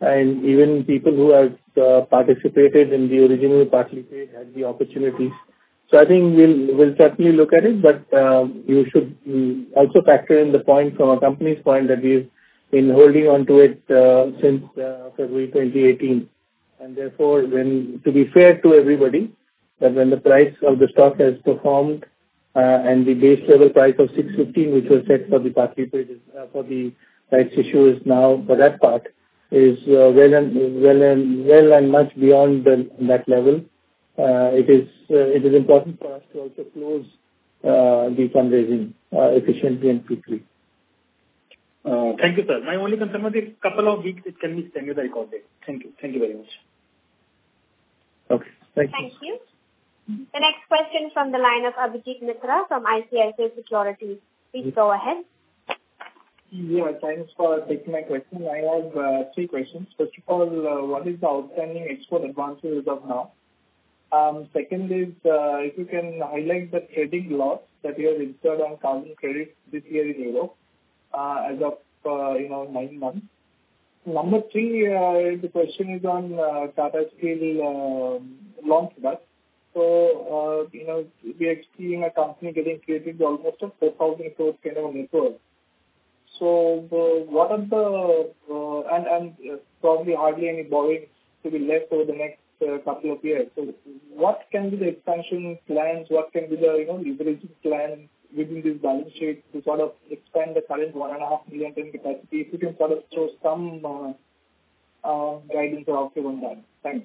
and even people who have uh, participated in the original partly paid had the opportunities. So I think we'll we'll certainly look at it, but um, you should also factor in the point from a company's point that we've been holding on to it uh, since uh, February twenty eighteen. And therefore, when to be fair to everybody, that when the price of the stock has performed uh, and the base level price of six fifteen, which was set for the partly paid, uh, for the rights issue, is now for that part is uh, well and well and well and much beyond the, that level. Uh, it is uh, it is important for us to also close uh, the fundraising uh, efficiently and quickly. Uh, thank you, sir. My only concern was a couple of weeks it can be extended the record date. Thank you. Thank you very much. Okay. Thank, Thank you. you. The next question is from the line of Abhijit Mitra from I C I C I Securities. Please go ahead. Yeah, thanks for taking my question. I have uh, three questions. First of all, uh, what is the outstanding export advances as of now? Um, second is, uh, if you can highlight the trading loss that you have incurred on carbon credits this year in Europe uh, as of uh, you know nine months. Number three, uh, the question is on uh, Tata Steel uh, long products. So, uh, you know, we are seeing a company getting created almost a four thousand crore kind of a network. So, uh, what are the, uh, and, and uh, probably hardly any borrowings to be left over the next uh, couple of years. So, what can be the expansion plans? What can be the, you know, leveraging plan within this balance sheet to sort of expand the current one and a half million ton capacity? If you can sort of throw some uh, uh, guidance or outlook on that. Thanks.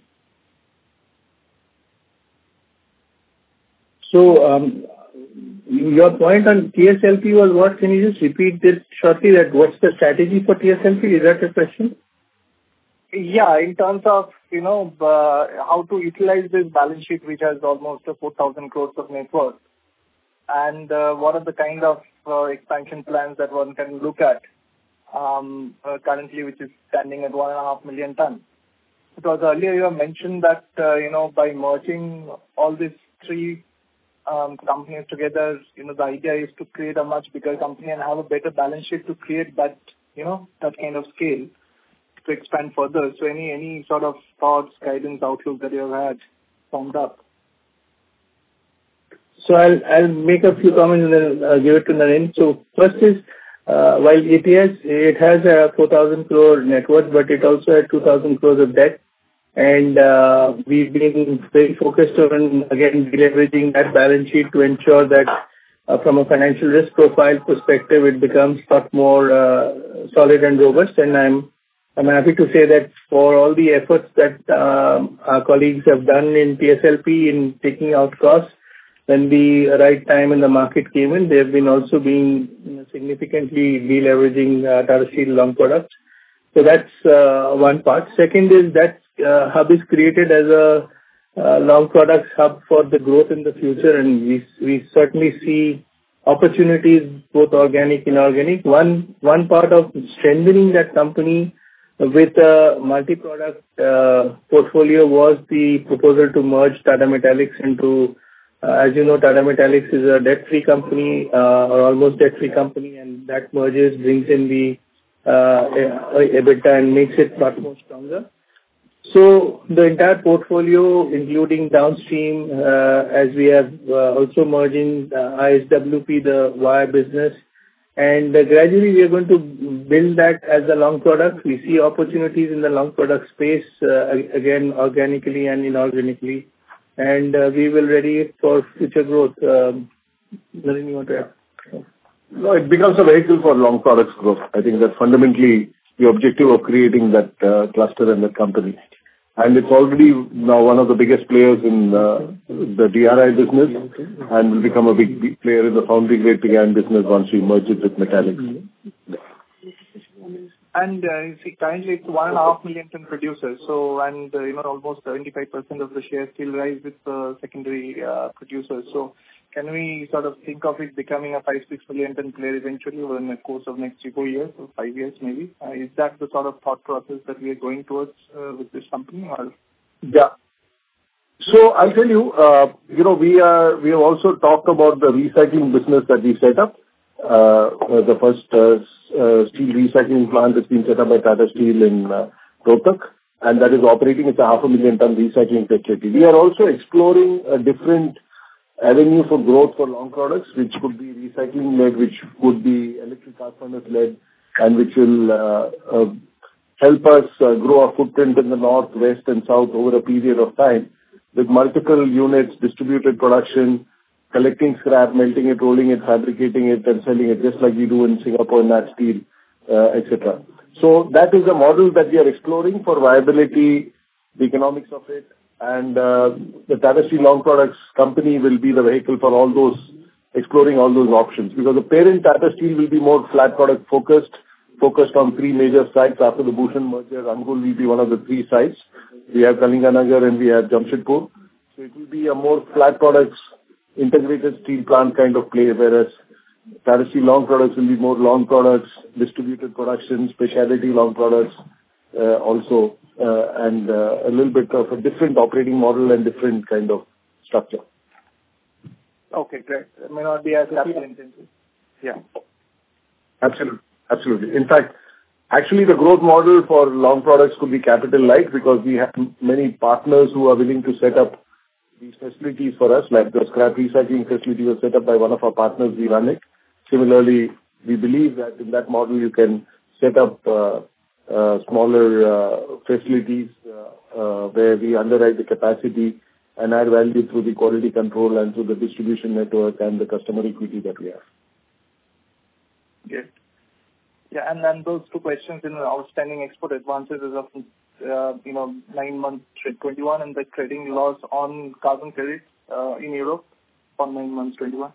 So, um, your point on T S L P was what? Can you just repeat this shortly? That what's the strategy for T S L P? Is that the question? Yeah, in terms of, you know, uh, how to utilize this balance sheet, which has almost a four thousand crores of net worth, and uh, what are the kind of uh, expansion plans that one can look at um, uh, currently, which is standing at one and a half million tons. Because earlier you have mentioned that, uh, you know, by merging all these three um, companies together, you know, the idea is to create a much bigger company and have a better balance sheet to create that, you know, that kind of scale to expand further. So any, any sort of thoughts, guidance, outlook that you have had formed up? So I'll I'll make a few comments and then uh, give it to Naren. So first is, uh, while A T S, it has a four thousand crore net worth, but it also had two thousand crores of debt. And uh, we've been very focused on, again, deleveraging that balance sheet to ensure that uh, from a financial risk profile perspective, it becomes a lot more uh, solid and robust. And I'm I'm happy to say that for all the efforts that um, our colleagues have done in T S L P in taking out costs, when the right time in the market came in, they have been also being you know, significantly deleveraging uh, Tata Steel long products. So that's uh, one part. Second is that uh, hub is created as a uh, long products hub for the growth in the future, and we we certainly see opportunities, both organic and inorganic. One one part of strengthening that company with a multi-product uh, portfolio was the proposal to merge Tata Metallics into, uh, as you know, Tata Metallics is a debt-free company uh, or almost debt-free company, and that merges brings in the uh, EBITDA and makes it much more stronger. So the entire portfolio, including downstream, uh, as we have uh, also merging uh, I S W P, the wire business, and uh, gradually we are going to build that as a long product. We see opportunities in the long product space, uh, again, organically and inorganically, and uh, we will ready it for future growth. Um, Naren, you want to add? No, it becomes a vehicle for long products growth. I think that's fundamentally the objective of creating that uh, cluster and that company. And it's already now one of the biggest players in uh, the D R I business, and will become a big, big player in the foundry grade pig iron business once we merge it with metallics. And uh, you see, currently it's one and a half million ton producers. So, and uh, you know, almost seventy-five percent of the shares still rise with uh, secondary uh, producers. So, can we sort of think of it becoming a five, six million ton player eventually over the course of next three, four years or five years maybe? Uh, is that the sort of thought process that we are going towards uh, with this company? Or? Yeah. So I'll tell you, uh, you know, we are, we have also talked about the recycling business that we set up. Uh, the first uh, uh, steel recycling plant has been set up by Tata Steel in uh, Rohtak, and that is operating. It's a half a million ton recycling facility. We are also exploring a different avenue for growth for long products, which could be recycling-led, which could be electric arc furnace-led, and which will uh, uh, help us uh, grow our footprint in the north, west, and south over a period of time with multiple units, distributed production, collecting scrap, melting it, rolling it, fabricating it, and selling it, just like we do in Singapore, Nat Steel, uh, et cetera. So that is a model that we are exploring for viability, the economics of it, and uh, the Tata Steel Long Products company will be the vehicle for all those, exploring all those options. Because the parent Tata Steel will be more flat product focused, focused on three major sites after the Bhushan merger. Angul will be one of the three sites. We have Kalinganagar and we have Jamshedpur. So it will be a more flat products, integrated steel plant kind of play, whereas Tata Steel Long Products will be more long products, distributed production, specialty long products uh, also, uh, and uh, a little bit of a different operating model and different kind of structure. Okay, great. It may not be as capital intensive. Yeah. Absolutely. Absolutely. In fact, actually the growth model for long products could be capital light because we have many partners who are willing to set up these facilities for us, like the scrap recycling facility was set up by one of our partners, we run it. Similarly, we believe that in that model you can set up uh, uh, smaller uh, facilities uh, uh, where we underwrite the capacity and add value through the quality control and through the distribution network and the customer equity that we have. Good. Yeah, and then those two questions in the outstanding export advances is of, uh, you know, nine months twenty-one and the trading loss on carbon credits uh, in Europe for nine months twenty-one.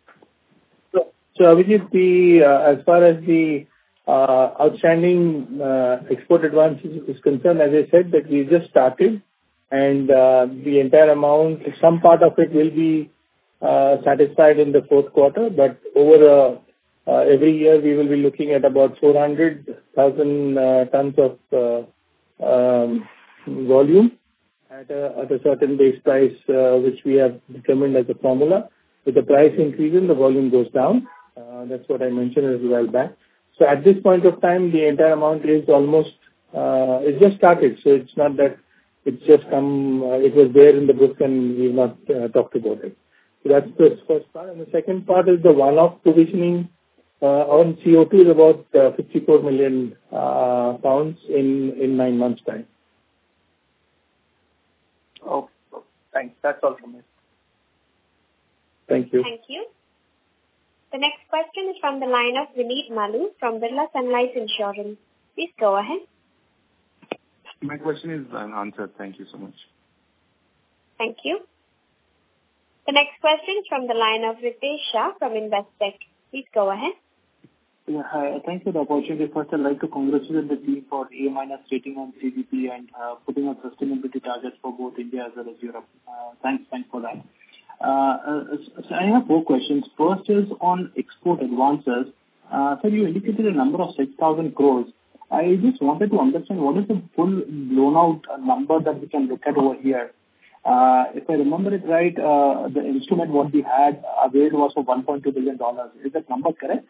So, so Abhijit, the, uh, as far as the uh, outstanding uh, export advances is concerned, as I said, that we just started and uh, the entire amount, some part of it will be uh, satisfied in the fourth quarter, but over a Uh, every year we will be looking at about four hundred thousand uh, tons of uh, um, volume at a, at a certain base price uh, which we have determined as a formula. With the price increasing, the volume goes down. Uh, that's what I mentioned a while back. So at this point of time, the entire amount is almost, uh, it's just started. So it's not that it's just come, uh, it was there in the book and we've not uh, talked about it. So that's the first part. And the second part is the one-off provisioning Uh, on C O two is about uh, fifty-four million uh, pounds in, in nine months' time. Oh, thanks. That's all from me. Thank you. Thank you. The next question is from the line of Vineet Malu from Birla Sun Life Insurance. Please go ahead. My question is answered. Thank you so much. Thank you. The next question is from the line of Ritesh Shah from Investec. Please go ahead. Yeah, hi. Thanks for the opportunity. First, I'd like to congratulate the team for A minus rating on C D P and uh, putting up sustainability targets for both India as well as Europe. Uh, thanks, thanks for that. Uh, uh, so I have four questions. First is on export advances. Uh, so you indicated a number of six thousand crores. I just wanted to understand what is the full blown out number that we can look at over here. Uh, if I remember it right, uh, the instrument what we had availed was for one point two billion dollars. Is that number correct?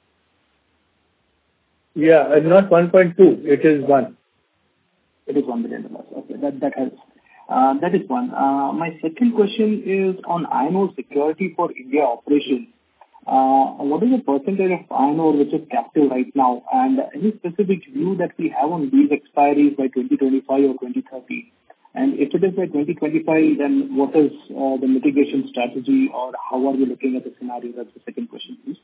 Yeah, uh, not one point two. It is one. It is one billion dollars. Okay, that that helps. Uh, that is one. Uh, my second question is on iron ore security for India operations. Uh, what is the percentage of iron ore which is captive right now, and any specific view that we have on these expiries by twenty twenty-five or twenty thirty? And if it is by twenty twenty-five, then what is uh, the mitigation strategy, or how are we looking at the scenario? That's the second question, please.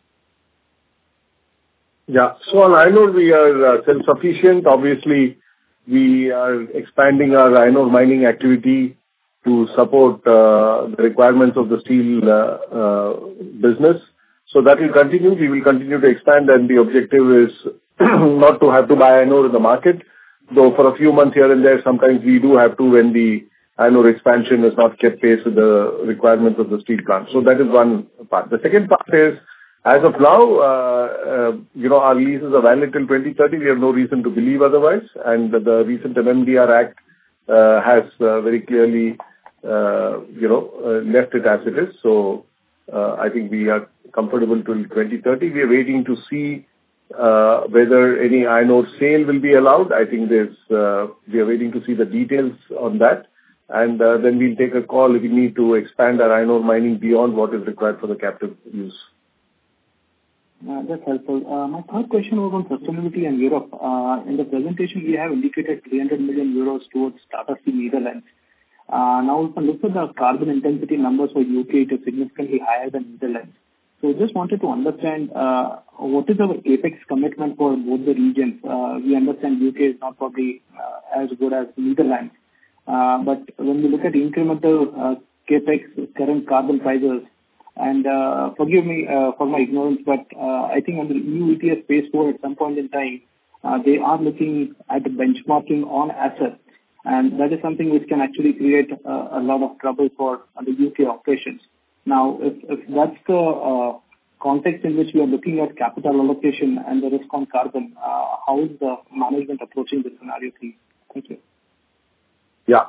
Yeah. So on iron ore, we are uh, self-sufficient. Obviously, we are expanding our iron ore mining activity to support uh, the requirements of the steel uh, uh, business. So that will continue. We will continue to expand, and the objective is not to have to buy iron ore in the market, though for a few months here and there, sometimes we do have to when the iron ore expansion is not kept pace with the requirements of the steel plant. So that is one part. The second part is, as of now, uh, uh, you know, our leases are valid till twenty thirty. We have no reason to believe otherwise. And the recent M M D R Act uh, has uh, very clearly, uh, you know, uh, left it as it is. So uh, I think we are comfortable till twenty thirty. We are waiting to see Uh, whether any iron ore sale will be allowed, I think there's, uh, we are waiting to see the details on that. And uh, then we'll take a call if we need to expand our iron ore mining beyond what is required for the captive use. Uh, That's helpful. Uh, My third question was on sustainability and Europe. Uh, In the presentation, we have indicated three hundred million euros towards Tata Steel Netherlands. Uh, Now, if I look at the carbon intensity numbers for U K, it is significantly higher than Netherlands. So just wanted to understand uh, what is our capex commitment for both the regions. Uh, We understand U K is not probably uh, as good as Netherlands. Uh, But when we look at incremental uh, capex, current carbon prices, and uh, forgive me uh, for my ignorance, but uh, I think under E U E T S Phase four at some point in time, uh, they are looking at benchmarking on assets, and that is something which can actually create uh, a lot of trouble for uh, the U K operations. Now, if, if that's the uh, context in which we are looking at capital allocation and the risk on carbon, uh, how is the management approaching this scenario, please? Thank you. Yeah.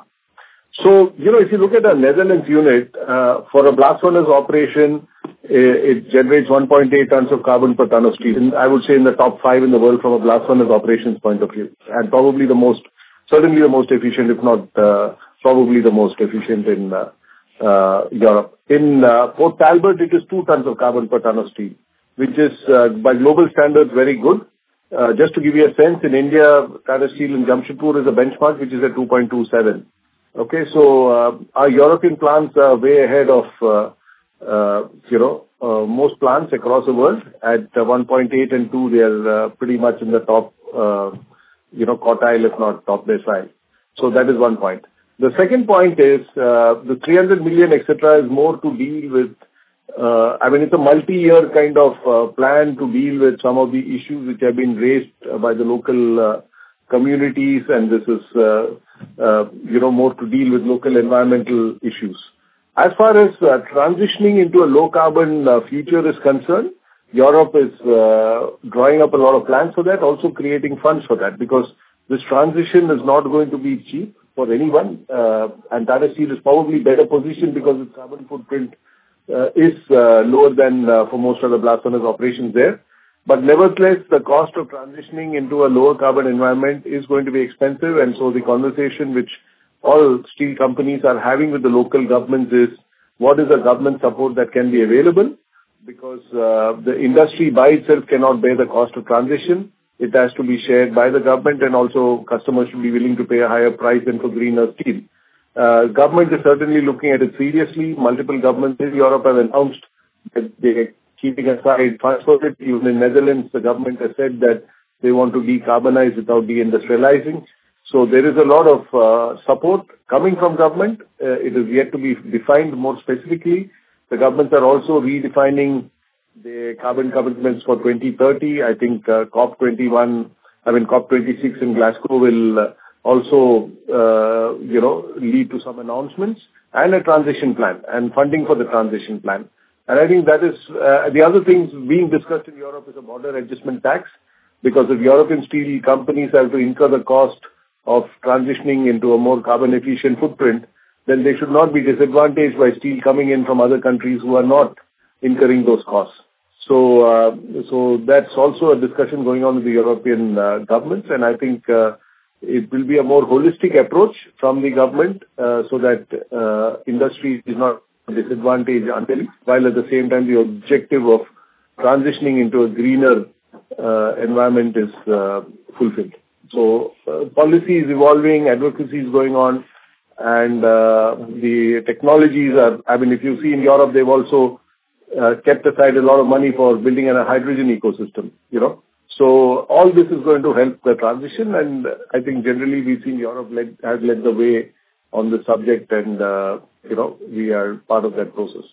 So, you know, if you look at the Netherlands unit, uh, for a blast furnace operation, it, it generates one point eight tons of carbon per ton of steel. And I would say in the top five in the world from a blast furnace operations point of view. And probably the most, certainly the most efficient, if not uh, probably the most efficient in uh, uh, Europe. In uh, Port Talbot, it is two tons of carbon per ton of steel, which is uh, by global standards very good. Uh, just to give you a sense, in India, Tata Steel in Jamshedpur is a benchmark which is at two point two seven. Okay, so uh, our European plants are way ahead of, uh, uh, you know, uh, most plants across the world. At uh, one point eight and two, they are uh, pretty much in the top, uh, you know, quartile, if not top decile. So that is one point. The second point is uh, the three hundred million, et cetera, is more to deal with, uh, I mean, it's a multi-year kind of uh, plan to deal with some of the issues which have been raised uh, by the local uh, communities, and this is, uh, uh, you know, more to deal with local environmental issues. As far as uh, transitioning into a low-carbon uh, future is concerned, Europe is uh, drawing up a lot of plans for that, also creating funds for that, because this transition is not going to be cheap for anyone, uh, and Tata Steel is probably better positioned because its carbon footprint uh, is uh, lower than uh, for most of the blast furnace operations there. But nevertheless, the cost of transitioning into a lower carbon environment is going to be expensive, and so the conversation which all steel companies are having with the local governments is what is the government support that can be available, because uh, the industry by itself cannot bear the cost of transition. It has to be shared by the government, and also customers should be willing to pay a higher price than for greener steel. Uh, government is certainly looking at it seriously. Multiple governments in Europe have announced that they keeping aside funds for it. Even in Netherlands, the government has said that they want to decarbonize without deindustrializing. So there is a lot of uh, support coming from government. Uh, it is yet to be defined more specifically. The governments are also redefining the carbon commitments for twenty thirty. I think uh, COP twenty-one, I mean COP twenty-six in Glasgow will uh, also, uh, you know, lead to some announcements and a transition plan and funding for the transition plan. And I think that is, uh, the other things being discussed in Europe is a border adjustment tax, because if European steel companies have to incur the cost of transitioning into a more carbon efficient footprint, then they should not be disadvantaged by steel coming in from other countries who are not incurring those costs. So, uh, so that's also a discussion going on with the European uh, governments, and I think uh, it will be a more holistic approach from the government uh, so that uh, industry is not disadvantage until, while at the same time the objective of transitioning into a greener uh, environment is uh, fulfilled. So uh, policy is evolving, advocacy is going on, and uh, the technologies are, I mean, if you see in Europe, they've also uh, kept aside a lot of money for building a hydrogen ecosystem, you know. So all this is going to help the transition, and I think generally we've seen Europe led, has led the way on the subject, and uh, you know, we are part of that process.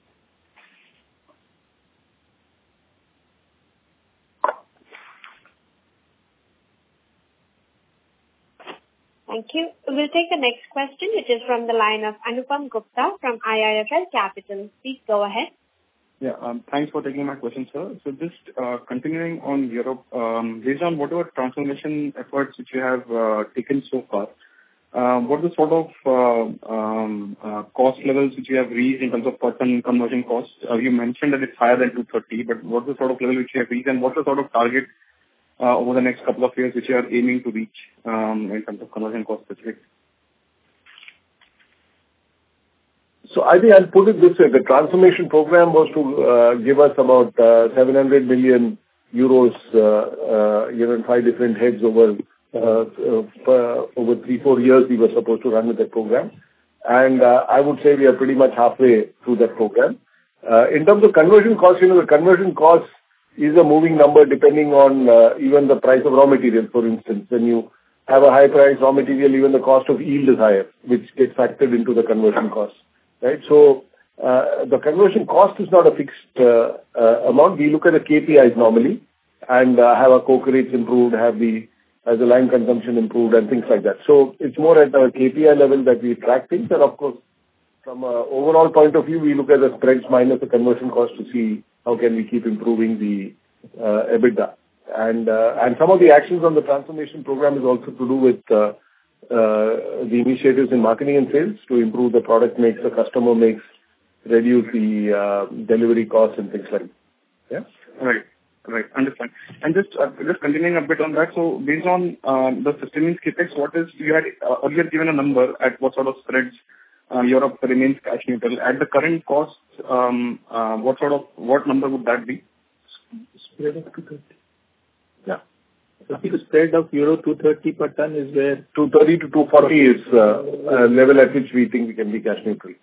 Thank you. We'll take the next question, which is from the line of Anupam Gupta from I I F L Capital. Please go ahead. Yeah, um, thanks for taking my question, sir. So just uh, continuing on Europe, um, based on whatever transformation efforts which you have uh, taken so far, uh, what are the sort of uh, um, uh, cost levels which you have reached in terms of per ton conversion costs? Uh, you mentioned that it's higher than two thirty, but what's the sort of level which you have reached, and what's the sort of target uh, over the next couple of years, which you are aiming to reach um, in terms of conversion cost specifics? So I think I'll put it this way. The transformation program was to uh, give us about uh, seven hundred million euros, uh, uh, you know, in five different heads over uh, uh, over three, four years we were supposed to run with that program. And uh, I would say we are pretty much halfway through that program. Uh, in terms of conversion cost, you know, the conversion cost is a moving number depending on uh, even the price of raw material, for instance. When you have a high price raw material, even the cost of yield is higher, which gets factored into the conversion cost. Right? So uh, the conversion cost is not a fixed uh, uh, amount. We look at the K P Is normally and uh, have our coke rates improved, have the as the lime consumption improved and things like that. So it's more at a K P I level that we track things. And of course, from an overall point of view, we look at the spreads minus the conversion cost to see how can we keep improving the uh, EBITDA. And uh, and some of the actions on the transformation program is also to do with uh, uh, the initiatives in marketing and sales to improve the product mix, the customer mix, reduce the uh, delivery costs and things like that. Yeah. Right. Right. Understand. And just uh, just continuing a bit on that, so based on um, the sustaining capex, what is, you had uh, earlier given a number at what sort of spreads uh, Europe remains cash neutral. At the current cost, um, uh, what sort of, what number would that be? Spread of two thirty. Yeah. I think the spread of euro two thirty per ton is where two thirty to two forty is uh, a level at which we think we can be cash neutral.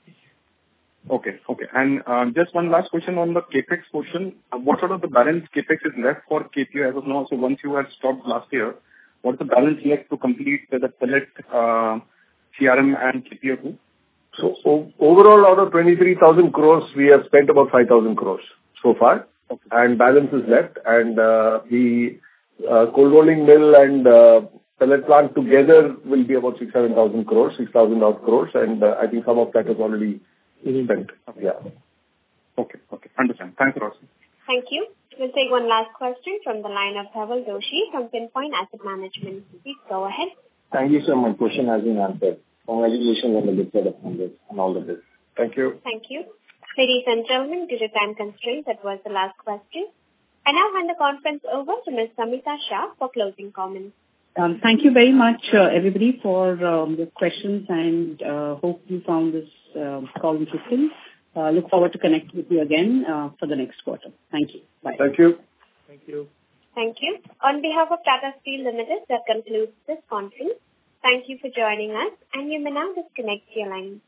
Okay. Okay. And uh, just one last question on the capex portion. Uh, what sort of the balance capex is left for K P O as of now? So once you had stopped last year, what is the balance left to complete the pellet, uh, C R M and K P O two? So o- overall, out of twenty-three thousand crores, we have spent about five thousand crores so far, okay. And balance is left. And uh, the uh, cold rolling mill and uh, pellet plant together will be about six, seven thousand crores, six thousand odd crores, and uh, I think some of that is already spent. Yeah. Okay. Okay. Understand. Thanks a lot. Thank you. We'll take one last question from the line of Dhaval Doshi from Pinpoint Asset Management. Please go ahead. Thank you, sir. My question has been answered. Congratulations on the good set of numbers and all the best. Thank you. Thank you. Ladies and gentlemen, due to time constraints, that was the last question. I now hand the conference over to Miz Samita Shah for closing comments. Um, thank you very much, uh, everybody, for um, your questions, and uh, hope you found this uh, call interesting. Uh, look forward to connecting with you again uh, for the next quarter. Thank you. Bye. Thank you. Thank you. Thank you. On behalf of Tata Steel Limited, that concludes this conference. Thank you for joining us, and you may now disconnect your line.